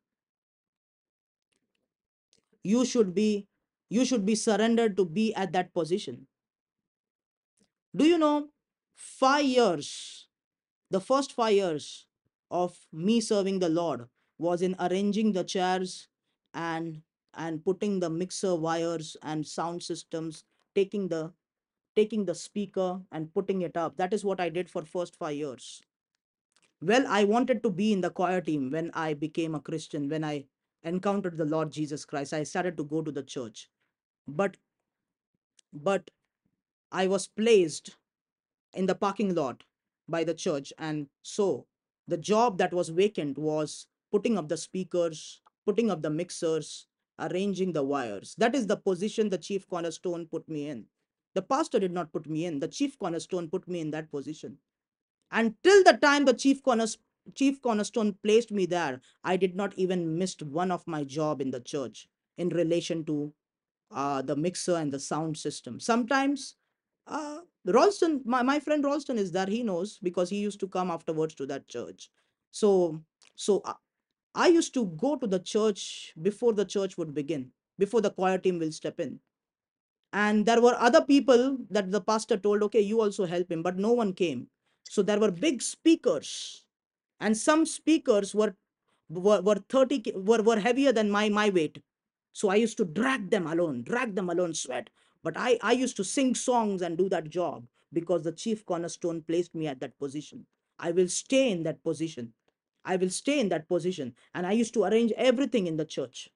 S1: You should be, you should be surrendered to be at that position. Do you know, five years, the first five years of me serving the Lord was in arranging the chairs and and putting the mixer wires and sound systems, taking the taking the speaker and putting it up. That is what I did for first five years. Well, I wanted to be in the choir team when I became a Christian, when I encountered the Lord Jesus Christ. I started to go to the church. But but I was placed in the parking lot by the church. And so the job that was vacant was putting up the speakers, putting up the mixers, arranging the wires. That is the position the chief cornerstone put me in. The pastor did not put me in. The chief cornerstone put me in that position. Until the time the chief cornerstone chief cornerstone placed me there, I did not even missed one of my job in the church in relation to uh, the mixer and the sound system. Sometimes uh, Ralston, my, my friend Ralston is there. He knows because he used to come afterwards to that church. So, so uh, I used to go to the church before the church would begin, before the choir team will step in. And there were other people that the pastor told, okay, you also help him, but no one came. So there were big speakers, and some speakers were were, were thirty were, were heavier than my my weight. So I used to drag them alone, drag them alone, sweat. But I, I used to sing songs and do that job because the chief cornerstone placed me at that position. I will stay in that position. I will stay in that position. And I used to arrange everything in the church.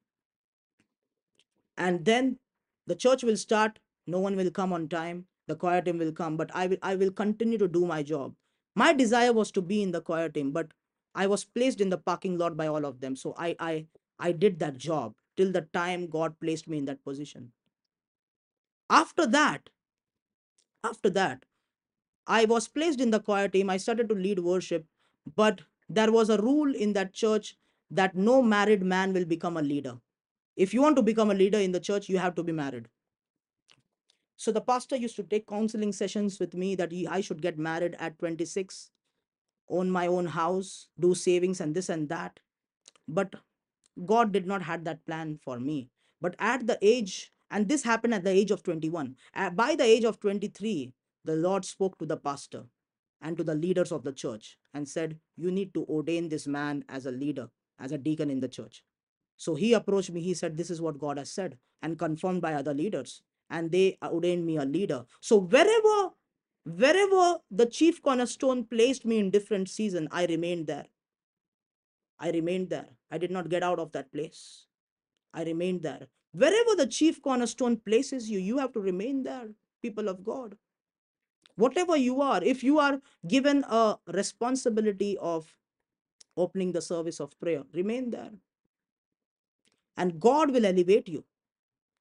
S1: And then the church will start. No one will come on time. The choir team will come, but I will I will continue to do my job. My desire was to be in the choir team, but I was placed in the parking lot by all of them. So I I I did that job till the time God placed me in that position. After that, after that, I was placed in the choir team. I started to lead worship, but there was a rule in that church that no married man will become a leader. If you want to become a leader in the church, you have to be married. So the pastor used to take counseling sessions with me that he, I should get married at twenty-six, own my own house, do savings and this and that. But God did not had that plan for me. But at the age, and this happened at the age of twenty-one, uh, by the age of twenty-three, the Lord spoke to the pastor and to the leaders of the church and said, you need to ordain this man as a leader, as a deacon in the church. So he approached me. He said, this is what God has said, and confirmed by other leaders. And they ordained me a leader. So wherever, wherever the chief cornerstone placed me in different season, I remained there. I remained there. I did not get out of that place. I remained there. Wherever the chief cornerstone places you, you have to remain there, people of God. Whatever you are, if you are given a responsibility of opening the service of prayer, remain there. And God will elevate you.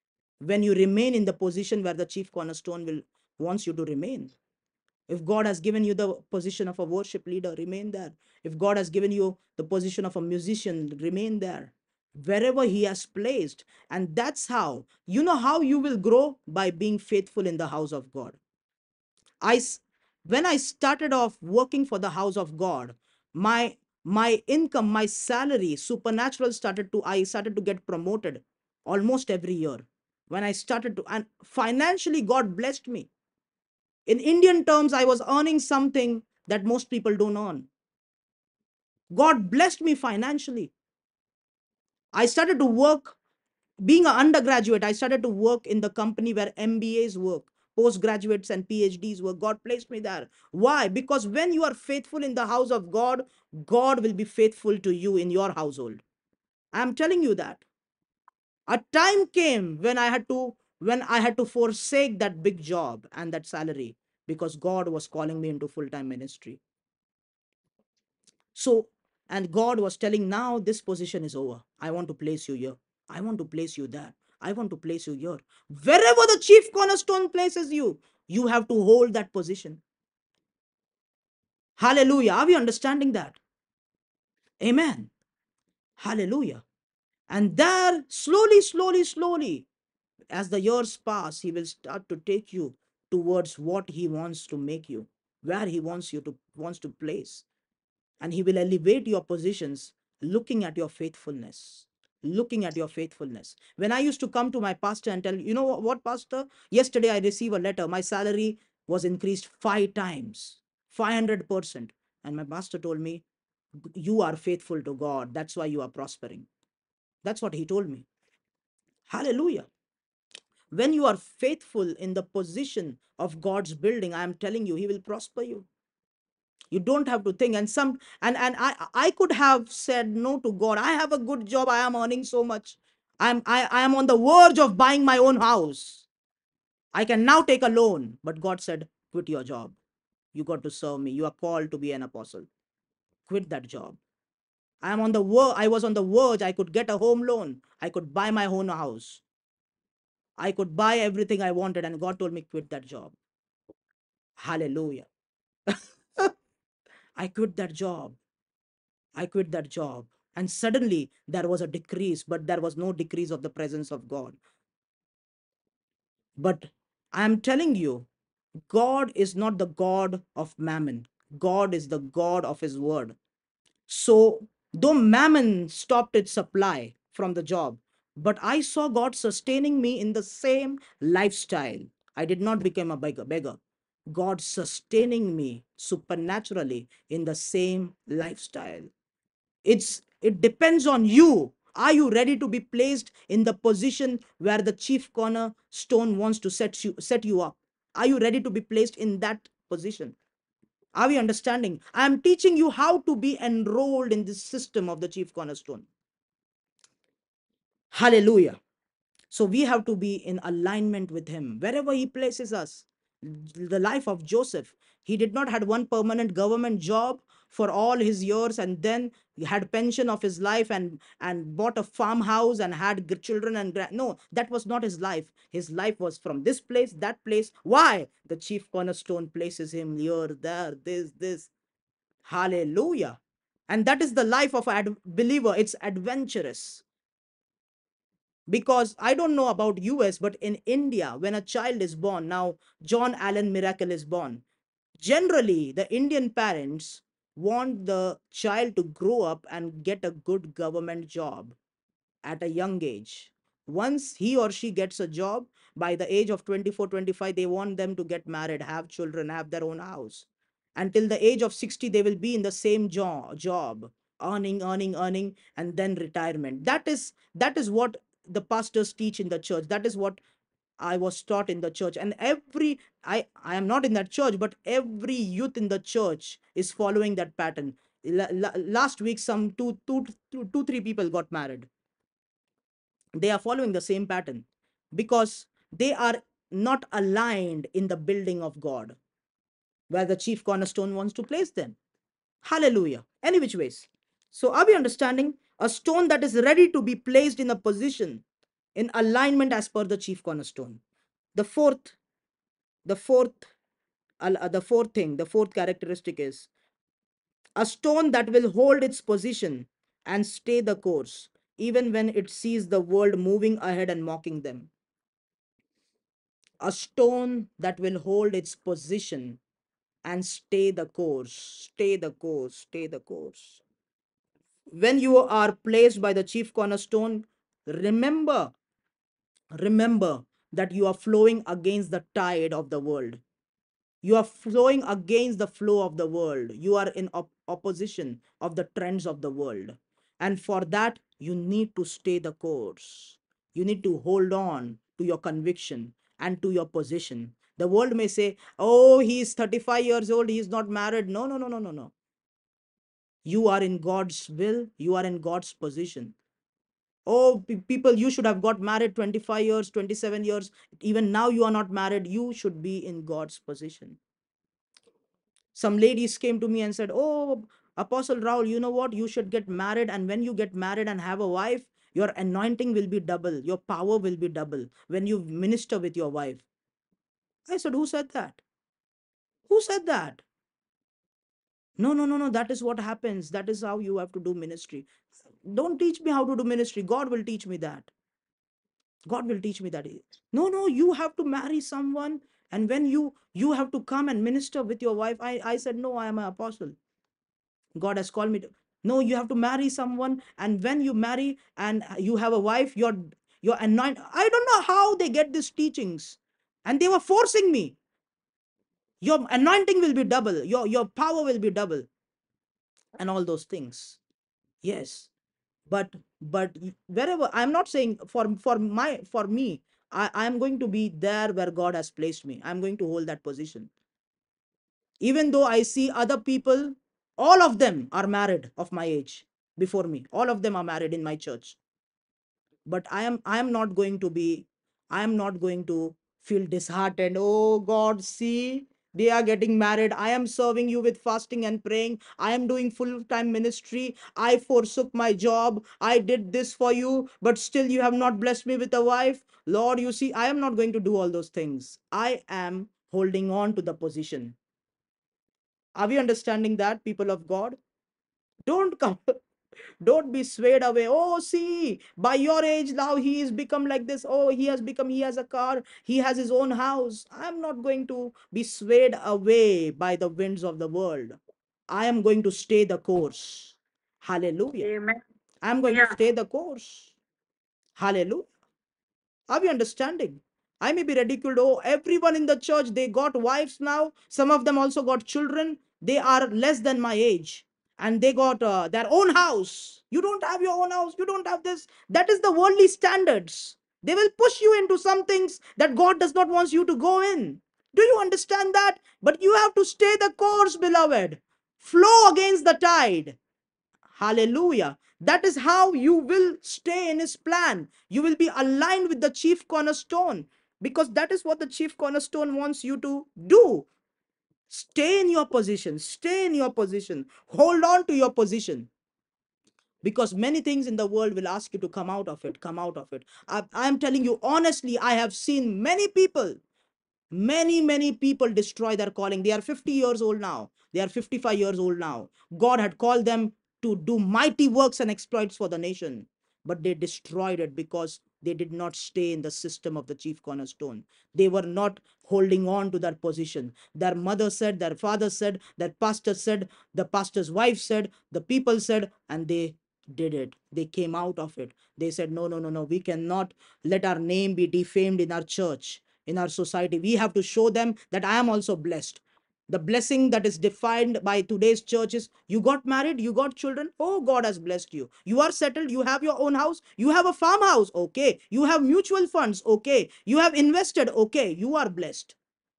S1: when you remain in the position where the chief cornerstone will wants you to remain. If God has given you the position of a worship leader, remain there. If God has given you the position of a musician, remain there. Wherever He has placed. And that's how, you know how you will grow? By being faithful in the house of God. I, when I started off working for the house of God, my my income, my salary, supernatural started to, I started to get promoted almost every year. When I started to, and financially, God blessed me. In Indian terms, I was earning something that most people don't earn. God blessed me financially. I started to work, being an undergraduate, I started to work in the company where M B As work, postgraduates and P H Ds work. God placed me there. Why? Because when you are faithful in the house of God, God will be faithful to you in your household. I'm telling you that. A time came when I had to, when I had to forsake that big job and that salary because God was calling me into full-time ministry. So, and God was telling, now this position is over. I want to place you here. I want to place you there. I want to place you here. Wherever the chief cornerstone places you, you have to hold that position. Hallelujah. Are we understanding that? Amen. Hallelujah. And there, slowly, slowly, slowly, as the years pass, He will start to take you towards what He wants to make you, where He wants you to, wants to place. And He will elevate your positions looking at your faithfulness. Looking at your faithfulness. When I used to come to my pastor and tell, you know what, what, pastor? Yesterday I received a letter. My salary was increased five times, five hundred percent. And my pastor told me, you are faithful to God. That's why you are prospering. That's what he told me. Hallelujah. When you are faithful in the position of God's building, I am telling you, He will prosper you. You don't have to think. And some, and and i i could have said no to God. I have a good job, I am earning so much, i'm i, I am on the verge of buying my own house. I can now take a loan. But God said, quit your job. You got to serve me. You are called to be an apostle. Quit that job. I am on the ver- I was on the verge. I could get a home loan. I could buy my own house. I could buy everything I wanted, and God told me, quit that job. Hallelujah. I quit that job. I quit that job. And suddenly there was a decrease, but there was no decrease of the presence of God. But I am telling you, God is not the God of mammon. God is the God of His word. So, though mammon stopped its supply from the job, but I saw God sustaining me in the same lifestyle. I did not become a beggar. beggar. God sustaining me supernaturally in the same lifestyle. It's it depends on you. Are you ready to be placed in the position where the chief cornerstone wants to set you set you up? Are you ready to be placed in that position? Are we understanding? I am teaching you how to be enrolled in this system of the chief cornerstone. Hallelujah. So we have to be in alignment with Him wherever He places us. The life of Joseph, he did not had one permanent government job for all his years, and then he had pension of his life, and and bought a farmhouse and had children and gra- no, that was not his life. His life was from this place, that place. Why? The chief cornerstone places him here, there, this, this. Hallelujah. And that is the life of a ad- believer. It's adventurous. Because I don't know about U S, but in India, when a child is born, now John Allen Miracle is born. Generally, the Indian parents want the child to grow up and get a good government job at a young age. Once he or she gets a job, by the age of twenty-four, twenty-five, they want them to get married, have children, have their own house. Until the age of sixty, they will be in the same jo- job, earning, earning, earning, and then retirement. That is that is what the pastors teach in the church. That is what I was taught in the church. And every I I am not in that church, but every youth in the church is following that pattern. La- la- last week, some two, two, two, two, three people got married. They are following the same pattern because they are not aligned in the building of God, where the chief cornerstone wants to place them. Hallelujah. Any which ways. So, are we understanding? A stone that is ready to be placed in a position in alignment as per the chief cornerstone. The fourth, the fourth, uh, the fourth thing, the fourth characteristic is a stone that will hold its position and stay the course, even when it sees the world moving ahead and mocking them. A stone that will hold its position and stay the course, stay the course, stay the course. When you are placed by the chief cornerstone, remember, remember that you are flowing against the tide of the world. You are flowing against the flow of the world. You are in op- opposition of the trends of the world. And for that, you need to stay the course. You need to hold on to your conviction and to your position. The world may say, oh, he's thirty-five years old, he's not married. No, no, no, no, no, no. You are in God's will, you are in God's position. Oh, pe- people, you should have got married twenty-five years, twenty-seven years. Even now, you are not married. You should be in God's position. Some ladies came to me and said, oh, Apostle Raul, you know what? You should get married. And when you get married and have a wife, your anointing will be double. Your power will be double when you minister with your wife. I said, who said that? Who said that? No, no, no, no. That is what happens. That is how you have to do ministry. Don't teach me how to do ministry. God will teach me that. God will teach me that. No, no, you have to marry someone. And when you you have to come and minister with your wife, I, I said, no, I am an apostle. God has called me to. No, you have to marry someone. And when you marry and you have a wife, you're you're anointed. I don't know how they get these teachings. And they were forcing me. Your anointing will be double, your, your power will be double, and all those things. Yes. But but wherever, I'm not saying for for my for me, I, I'm going to be there where God has placed me. I'm going to hold that position. Even though I see other people, all of them are married of my age before me. All of them are married in my church. But I am I am not going to be, I am not going to feel disheartened. Oh God, see, they are getting married. I am serving you with fasting and praying. I am doing full-time ministry. I forsook my job. I did this for you, but still you have not blessed me with a wife. Lord, you see, I am not going to do all those things. I am holding on to the position. Are we understanding that, people of God? Don't come. Don't be swayed away. Oh, see, by your age now he is become like this. Oh, he has become, he has a car, he has his own house. I'm not going to be swayed away by the winds of the world. I am going to stay the course. Hallelujah. Amen. I'm going to stay the course. Hallelujah. Are we understanding? I may be ridiculed. Oh, everyone in the church, they got wives now. Some of them also got children. They are less than my age. And they got uh, their own house. You don't have your own house. You don't have this. That is the worldly standards. They will push you into some things that God does not want you to go in. Do you understand that? But you have to stay the course, beloved. Flow against the tide. Hallelujah. That is how you will stay in his plan. You will be aligned with the chief cornerstone, because that is what the chief cornerstone wants you to do. Stay in your position. Stay in your position. Hold on to your position. Because many things in the world will ask you to come out of it. Come out of it. I, I'm telling you honestly, I have seen many people, many, many people destroy their calling. They are fifty years old now. They are fifty-five years old now. God had called them to do mighty works and exploits for the nation, but they destroyed it because they did not stay in the system of the chief cornerstone. They were not holding on to their position. Their mother said, their father said, their pastor said, the pastor's wife said, the people said, and they did it. They came out of it. They said, no, no, no, no, we cannot let our name be defamed in our church, in our society. We have to show them that I am also blessed. The blessing that is defined by today's church is you got married, you got children. Oh, God has blessed you. You are settled. You have your own house. You have a farmhouse. Okay. You have mutual funds. Okay. You have invested. Okay. You are blessed.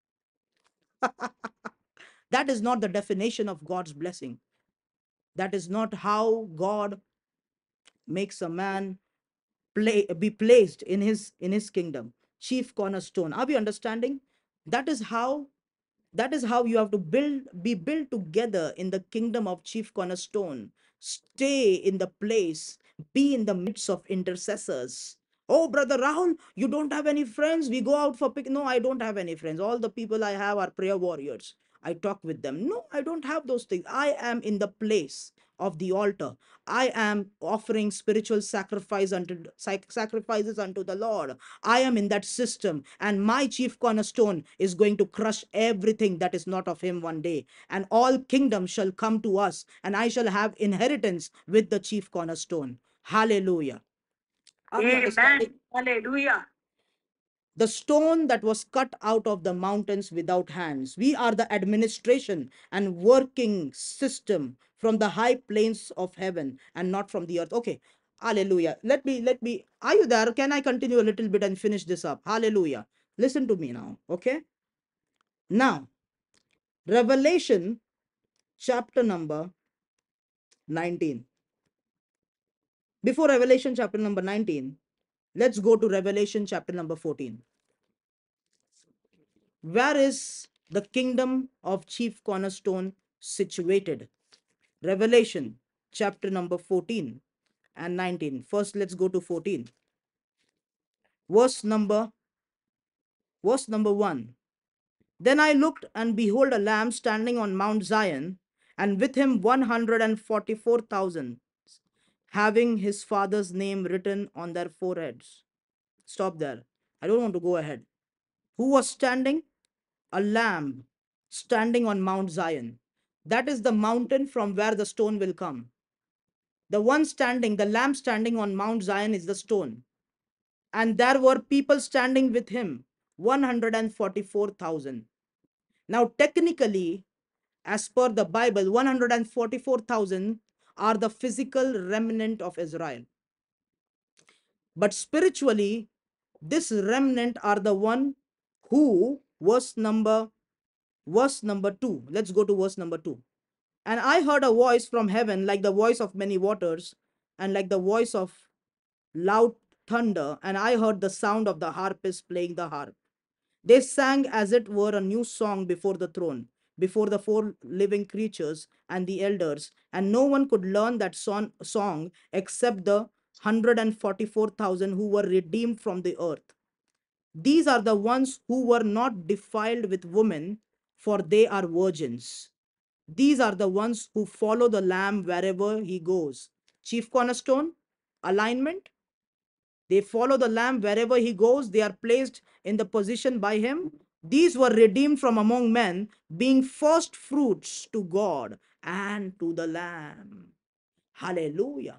S1: That is not the definition of God's blessing. That is not how God makes a man play, be placed in his in his kingdom. Chief cornerstone. Are we understanding? That is how that is how you have to build be built together in the kingdom of chief cornerstone. Stay in the place, be in the midst of intercessors. Oh, brother Rahul, you don't have any friends? We go out for pic. No, I don't have any friends. All the people I have are prayer warriors. I talk with them. No, I don't have those things. I am in the place of the altar. I am offering spiritual sacrifice unto sac- sacrifices unto the Lord. I am in that system, and my chief cornerstone is going to crush everything that is not of him one day. And all kingdoms shall come to us, and I shall have inheritance with the chief cornerstone. Hallelujah. Amen. Hallelujah. The stone that was cut out of the mountains without hands. We are the administration and working system from the high plains of heaven and not from the earth. Okay. Hallelujah. Let me, let me, are you there? Can I continue a little bit and finish this up? Hallelujah. Listen to me now. Okay. Now, Revelation chapter number nineteen. Before Revelation chapter number nineteen, let's go to Revelation chapter number fourteen. Where is the kingdom of chief cornerstone situated? Revelation chapter number fourteen and nineteen. First, let's go to fourteen. Verse number, verse number one. Then I looked, and behold, a lamb standing on Mount Zion, and with him one hundred forty-four thousand, having his father's name written on their foreheads. Stop there. I don't want to go ahead. Who was standing? A lamb standing on Mount Zion. That is the mountain from where the stone will come. The one standing, the lamb standing on Mount Zion is the stone. And there were people standing with him, one hundred forty-four thousand. Now, technically, as per the Bible, one hundred forty-four thousand are the physical remnant of Israel. But spiritually, this remnant are the one who, verse number, verse number two. Let's go to verse number two. And I heard a voice from heaven like the voice of many waters and like the voice of loud thunder. And I heard the sound of the harpist playing the harp. They sang as it were a new song before the throne, before the four living creatures and the elders. And no one could learn that son- song except the one hundred forty-four thousand who were redeemed from the earth. These are the ones who were not defiled with women, for they are virgins. These are the ones who follow the Lamb wherever he goes. Chief cornerstone, alignment. They follow the Lamb wherever he goes. They are placed in the position by him. These were redeemed from among men, being first fruits to God and to the Lamb. Hallelujah.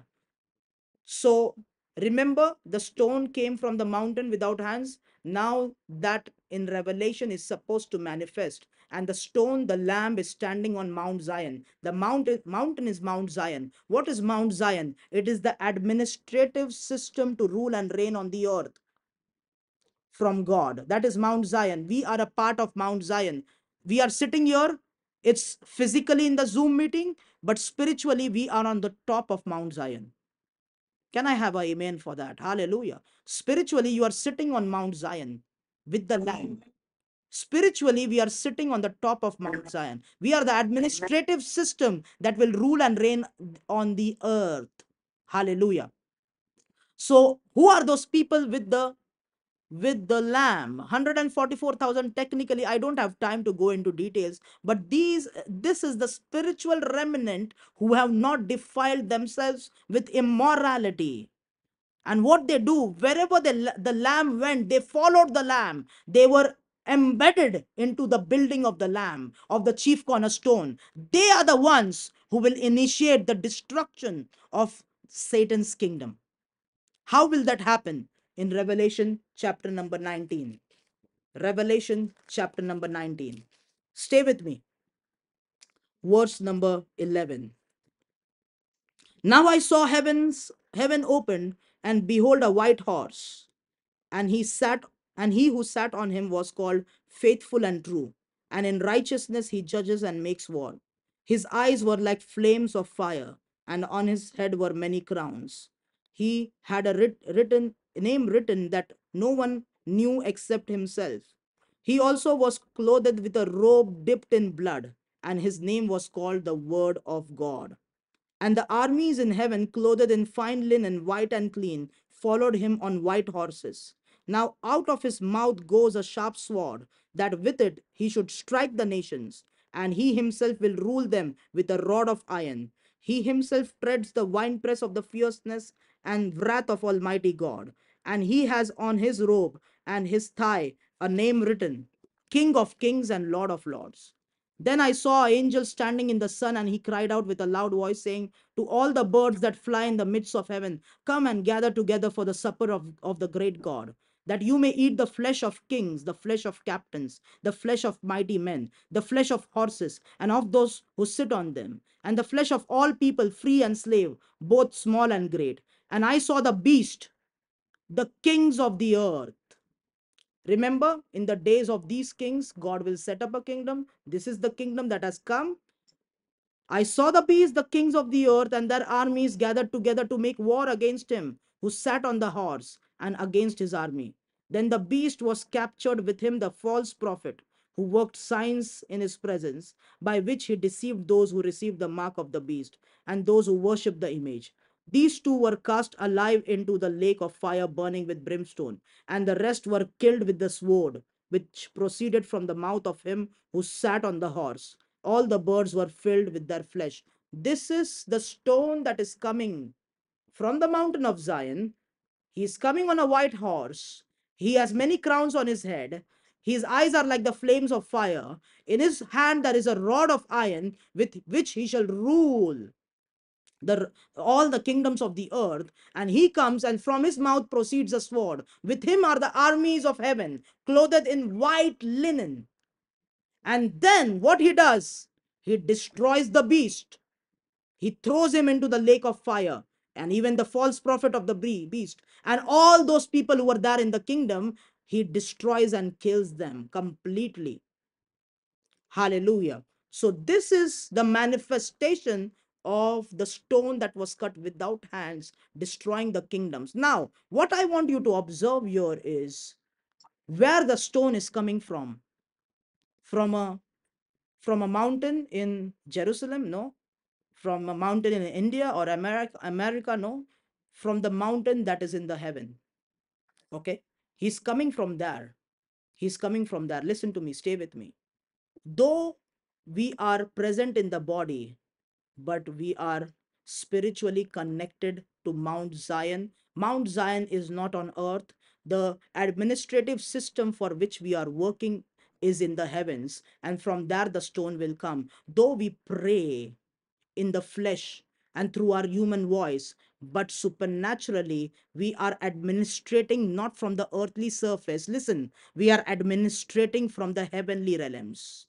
S1: So remember, the stone came from the mountain without hands. Now that in Revelation is supposed to manifest. And the stone, the lamb, is standing on Mount Zion. The mountain, mountain is Mount Zion. What is Mount Zion? It is the administrative system to rule and reign on the earth from God. That is Mount Zion. We are a part of Mount Zion. We are sitting here. It's physically in the Zoom meeting, but spiritually we are on the top of Mount Zion. Can I have a amen for that? Hallelujah. Spiritually, you are sitting on Mount Zion with the Lamb. Spiritually, we are sitting on the top of Mount Zion. We are the administrative system that will rule and reign on the earth. Hallelujah. So, who are those people with the with the lamb? one hundred forty-four thousand. Technically, I don't have time to go into details, but these this is the spiritual remnant who have not defiled themselves with immorality. And what they do, wherever the, the lamb went, they followed the lamb. They were embedded into the building of the lamb, of the chief cornerstone. They are the ones who will initiate the destruction of Satan's kingdom. How will that happen? In Revelation chapter number nineteen. Revelation chapter number nineteen. Stay with me. Verse number eleven. Now I saw heavens, heaven opened, and behold, a white horse, and he sat and he who sat on him was called faithful and true, and in righteousness he judges and makes war. His eyes were like flames of fire, and on his head were many crowns. He had a writ- written name written that no one knew except himself. He also was clothed with a robe dipped in blood, and his name was called the Word of God. And the armies in heaven, clothed in fine linen, white and clean, followed him on white horses. Now out of his mouth goes a sharp sword, that with it he should strike the nations, and he himself will rule them with a rod of iron. He himself treads the winepress of the fierceness and wrath of Almighty God. And he has on his robe and his thigh a name written, King of Kings and Lord of Lords. Then I saw an angel standing in the sun, and he cried out with a loud voice, saying to all the birds that fly in the midst of heaven, come and gather together for the supper of, of the great God, that you may eat the flesh of kings, the flesh of captains, the flesh of mighty men, the flesh of horses, and of those who sit on them, and the flesh of all people, free and slave, both small and great. And I saw the beast, the kings of the earth. Remember, in the days of these kings, God will set up a kingdom. This is the kingdom that has come. I saw the beasts, the kings of the earth, and their armies gathered together to make war against him who sat on the horse and against his army. Then the beast was captured, with him the false prophet who worked signs in his presence, by which he deceived those who received the mark of the beast and those who worshipped the image. These two were cast alive into the lake of fire burning with brimstone, and the rest were killed with the sword which proceeded from the mouth of him who sat on the horse. All the birds were filled with their flesh. This is the stone that is coming from the mountain of Zion. He is coming on a white horse. He has many crowns on his head. His eyes are like the flames of fire. In his hand there is a rod of iron, with which he shall rule the all the kingdoms of the earth. And he comes, and from his mouth proceeds a sword. With him are the armies of heaven, clothed in white linen. And then what he does, he destroys the beast. He throws him into the lake of fire, and even the false prophet of the beast, and all those people who were there in the kingdom, he destroys and kills them completely. Hallelujah. So this is the manifestation of the stone that was cut without hands, destroying the kingdoms. Now, what I want you to observe here is where the stone is coming from. From a from a mountain in Jerusalem? No. From a mountain in India or America? America? No. From the mountain that is in the heaven. Okay. He's coming from there. He's coming from there. Listen to me. Stay with me. Though we are present in the body, but we are spiritually connected to Mount Zion. Mount Zion is not on earth. The administrative system for which we are working is in the heavens, and from there the stone will come. Though we pray in the flesh and through our human voice, but supernaturally we are administrating not from the earthly surface. Listen, we are administrating from the heavenly realms.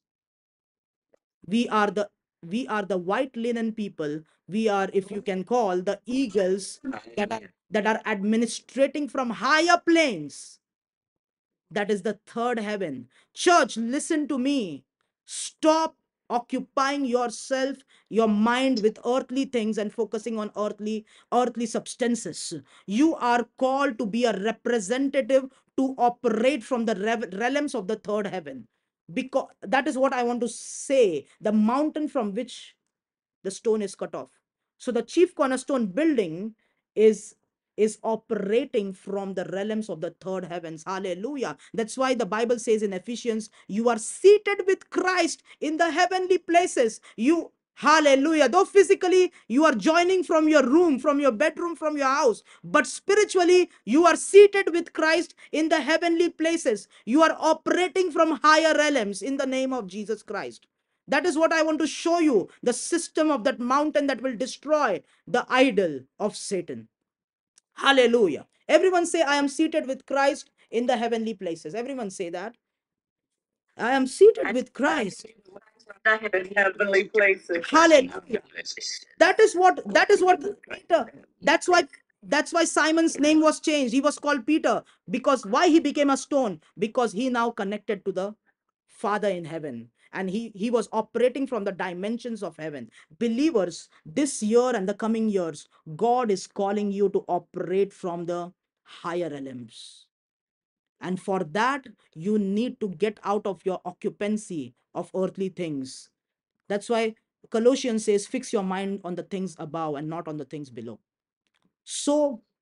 S1: We are the we are the white linen people. We are, if you can call, the eagles that are, that are administrating from higher planes. That is the third heaven. Church, listen to me. Stop occupying yourself, your mind, with earthly things and focusing on earthly earthly substances. You are called to be a representative, to operate from the realms of the third heaven. Because that is what I want to say, the mountain from which the stone is cut off. So the chief cornerstone building is is operating from the realms of the third heavens. Hallelujah. That's why the Bible says in Ephesians, you are seated with Christ in the heavenly places. You Hallelujah. Though physically you are joining from your room, from your bedroom, from your house, but spiritually you are seated with Christ in the heavenly places. You are operating from higher realms in the name of Jesus Christ. That is what I want to show you, the system of that mountain that will destroy the idol of Satan. Hallelujah. Everyone say, I am seated with Christ in the heavenly places. Everyone say that. I am seated with Christ.
S2: Heavenly places.
S1: Hallelujah. That is what that is what Peter. That's why that's why Simon's name was changed. He was called Peter. Because why he became a stone? Because he now connected to the Father in heaven. And he, he was operating from the dimensions of heaven. Believers, this year and the coming years, God is calling you to operate from the higher realms. And for that, you need to get out of your occupancy of earthly things. That's why Colossians says, fix your mind on the things above and not on the things below. So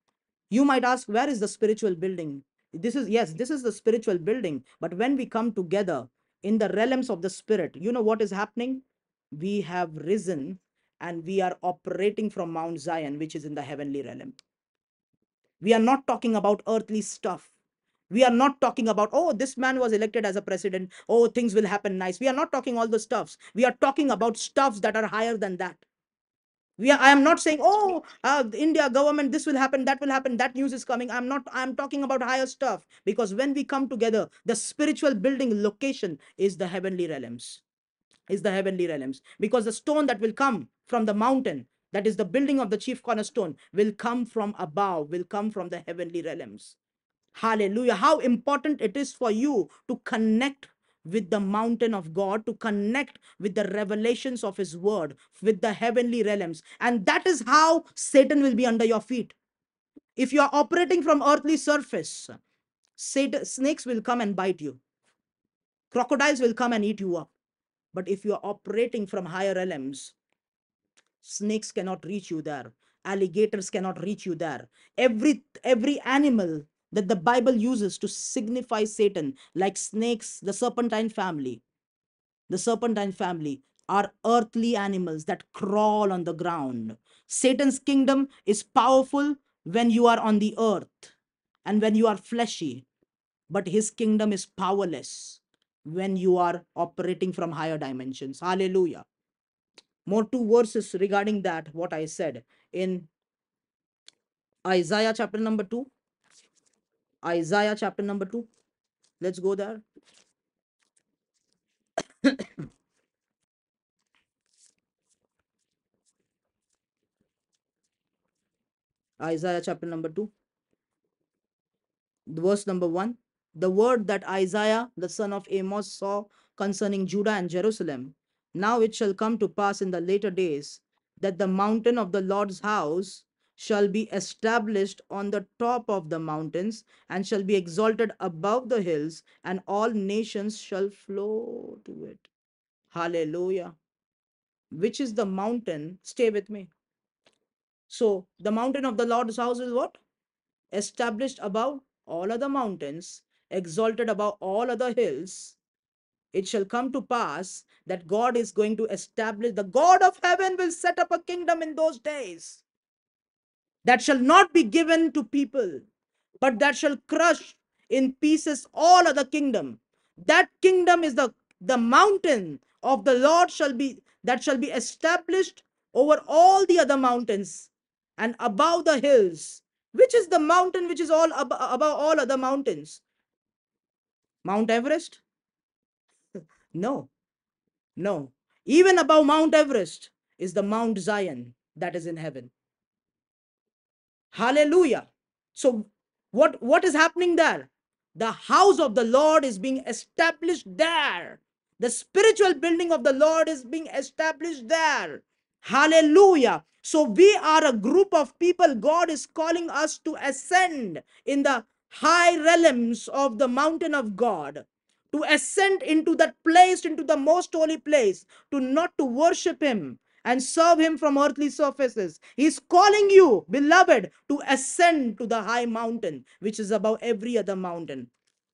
S1: You might ask, where is the spiritual building? This is, yes, this is the spiritual building. But when we come together in the realms of the spirit, you know what is happening? We have risen and we are operating from Mount Zion, which is in the heavenly realm. We are not talking about earthly stuff. We are not talking about, oh, this man was elected as a president. Oh, things will happen nice. We are not talking all the stuffs. We are talking about stuffs that are higher than that. We are, I am not saying, oh, uh, the India government, this will happen, that will happen, that news is coming. I'm not, I'm talking about higher stuff. Because when we come together, the spiritual building location is the heavenly realms, is the heavenly realms. Because the stone that will come from the mountain, that is the building of the chief cornerstone, will come from above, will come from the heavenly realms. Hallelujah. How important it is for you to connect with the mountain of God, to connect with the revelations of his word, with the heavenly realms. And that is how Satan will be under your feet. If you are operating from earthly surface, Satan, snakes will come and bite you. Crocodiles will come and eat you up. But if you are operating from higher realms, snakes cannot reach you there. Alligators cannot reach you there. Every every animal that the Bible uses to signify Satan, like snakes, the serpentine family, the serpentine family are earthly animals that crawl on the ground. Satan's kingdom is powerful when you are on the earth and when you are fleshy, but his kingdom is powerless when you are operating from higher dimensions. Hallelujah. More two verses regarding that, what I said in Isaiah chapter number two. Isaiah chapter number two. Let's go there. Isaiah chapter number two, verse number one. The word that Isaiah, the son of Amos, saw concerning Judah and Jerusalem. Now it shall come to pass in the later days that the mountain of the Lord's house shall be established on the top of the mountains and shall be exalted above the hills, and all nations shall flow to it. Hallelujah. Which is the mountain? Stay with me. So, the mountain of the Lord's house is what? Established above all other mountains, exalted above all other hills. It shall come to pass that God is going to establish, the God of heaven will set up a kingdom in those days that shall not be given to people, but that shall crush in pieces all other kingdom. That kingdom is the, the mountain of the Lord shall be, that shall be established over all the other mountains and above the hills. Which is the mountain which is all ab- above all other mountains? Mount Everest? No, no. Even above Mount Everest is the Mount Zion that is in heaven. Hallelujah. So what, what is happening there? The house of the Lord is being established there. The spiritual building of the Lord is being established there. Hallelujah. So we are a group of people. God is calling us to ascend in the high realms of the mountain of God, to ascend into that place, into the most holy place, to not to worship him and serve him from earthly surfaces. He's calling you, beloved, to ascend to the high mountain, which is above every other mountain.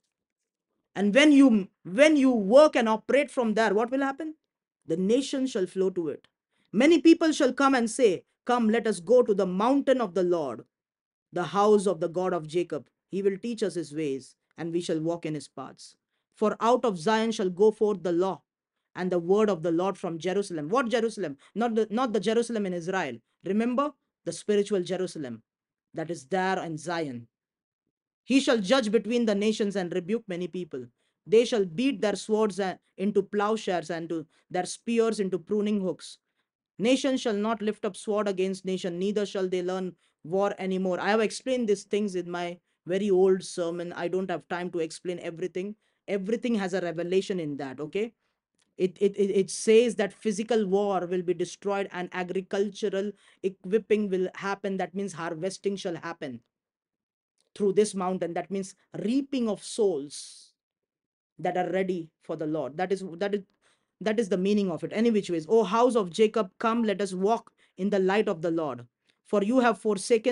S1: And when you when you work and operate from there, what will happen? The nations shall flow to it. Many people shall come and say, come, let us go to the mountain of the Lord, the house of the God of Jacob. He will teach us his ways, and we shall walk in his paths. For out of Zion shall go forth the law and the word of the Lord from Jerusalem. What Jerusalem? Not the, not the Jerusalem in Israel. Remember the spiritual Jerusalem that is there in Zion. He shall judge between the nations and rebuke many people. They shall beat their swords into plowshares and to their spears into pruning hooks. Nation shall not lift up sword against nation, neither shall they learn war anymore. I have explained these things in my very old sermon. I don't have time to explain everything. Everything has a revelation in that, okay? It, it, it, it says that physical war will be destroyed and agricultural equipping will happen. That means harvesting shall happen through this mountain. That means reaping of souls that are ready for the Lord. That is that is that is the meaning of it. Any which ways, O house of Jacob, come, let us walk in the light of the Lord. For you have forsaken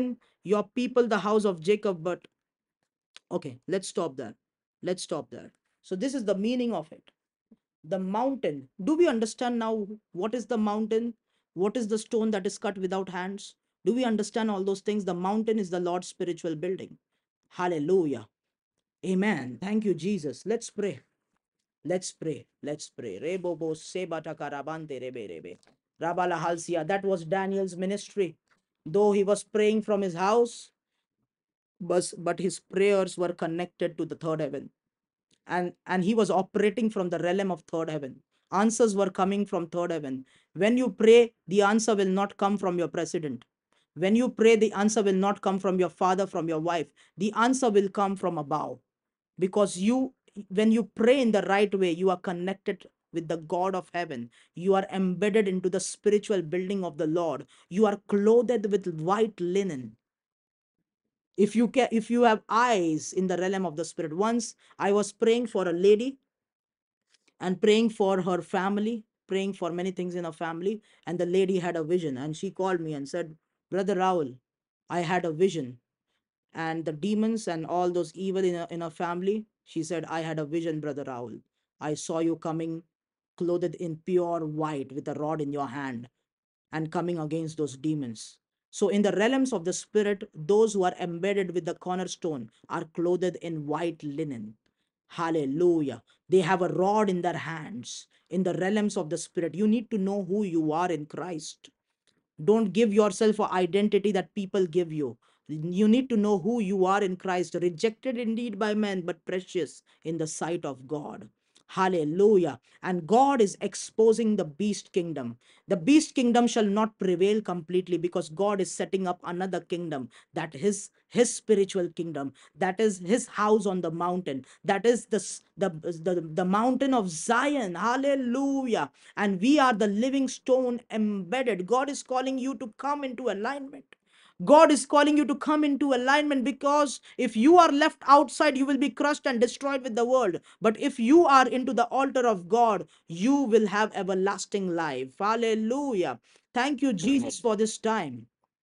S1: your people, the house of Jacob. But okay, let's stop there. Let's stop there. So, this is the meaning of it. The mountain. Do we understand now what is the mountain? What is the stone that is cut without hands? Do we understand all those things? The mountain is the Lord's spiritual building. Hallelujah. Amen. Thank you, Jesus. Let's pray. Let's pray. Let's pray. Rebobo sebata karabante rebe rebe. Rabala halsia. That was Daniel's ministry. Though he was praying from his house, but, but his prayers were connected to the third heaven. And, and he was operating from the realm of third heaven. Answers were coming from third heaven. When you pray, the answer will not come from your president. When you pray, the answer will not come from your father, from your wife. The answer will come from above. Because you, when you pray in the right way, you are connected with the God of heaven. You are embedded into the spiritual building of the Lord. You are clothed with white linen. If you can, if you have eyes in the realm of the spirit. Once I was praying for a lady and praying for her family, praying for many things in her family, and the lady had a vision, and she called me and said, Brother Raul, I had a vision, and the demons and all those evil in a, in a family, she said, I had a vision, Brother Raul. I saw you coming clothed in pure white with a rod in your hand and coming against those demons. So in the realms of the spirit, those who are embedded with the cornerstone are clothed in white linen. Hallelujah. They have a rod in their hands. In the realms of the spirit, you need to know who you are in Christ. Don't give yourself an identity that people give you. You need to know who you are in Christ, rejected indeed by men, but precious in the sight of God. Hallelujah. And God is exposing the beast kingdom. The beast kingdom shall not prevail completely, because God is setting up another kingdom, that his his spiritual kingdom, that is his house on the mountain, that is the, the, the, the mountain of Zion. Hallelujah. And we are the living stone embedded. God is calling you to come into alignment. God is calling you to come into alignment, because if you are left outside, you will be crushed and destroyed with the world. But if you are into the altar of God, you will have everlasting life. Hallelujah. Thank you, Jesus, for this time.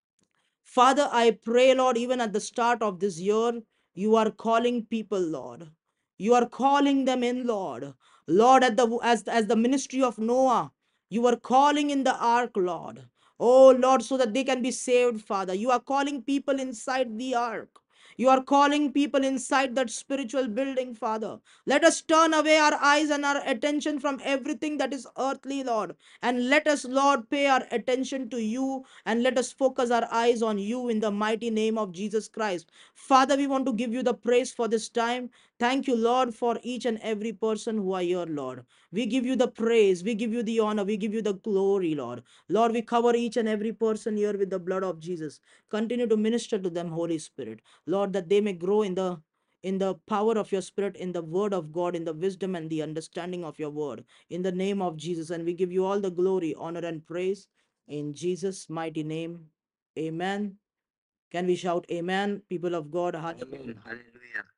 S1: Father, I pray, Lord, even at the start of this year, you are calling people, Lord. You are calling them in, Lord. Lord, at the, as, as the ministry of Noah, you are calling in the ark, Lord. Oh, Lord, so that they can be saved, Father. You are calling people inside the ark. You are calling people inside that spiritual building, Father. Let us turn away our eyes and our attention from everything that is earthly, Lord. And let us, Lord, pay our attention to you, and let us focus our eyes on you in the mighty name of Jesus Christ. Father, we want to give you the praise for this time. Thank you, Lord, for each and every person who are here, Lord. We give you the praise. We give you the honor. We give you the glory, Lord. Lord, we cover each and every person here with the blood of Jesus. Continue to minister to them, Holy Spirit. Lord, that they may grow in the in the power of your spirit, in the word of God, in the wisdom and the understanding of your word, in the name of Jesus. And we give you all the glory, honor, and praise in Jesus' mighty name. Amen. Can we shout amen, people of God? Hallelujah.
S2: Hallelujah.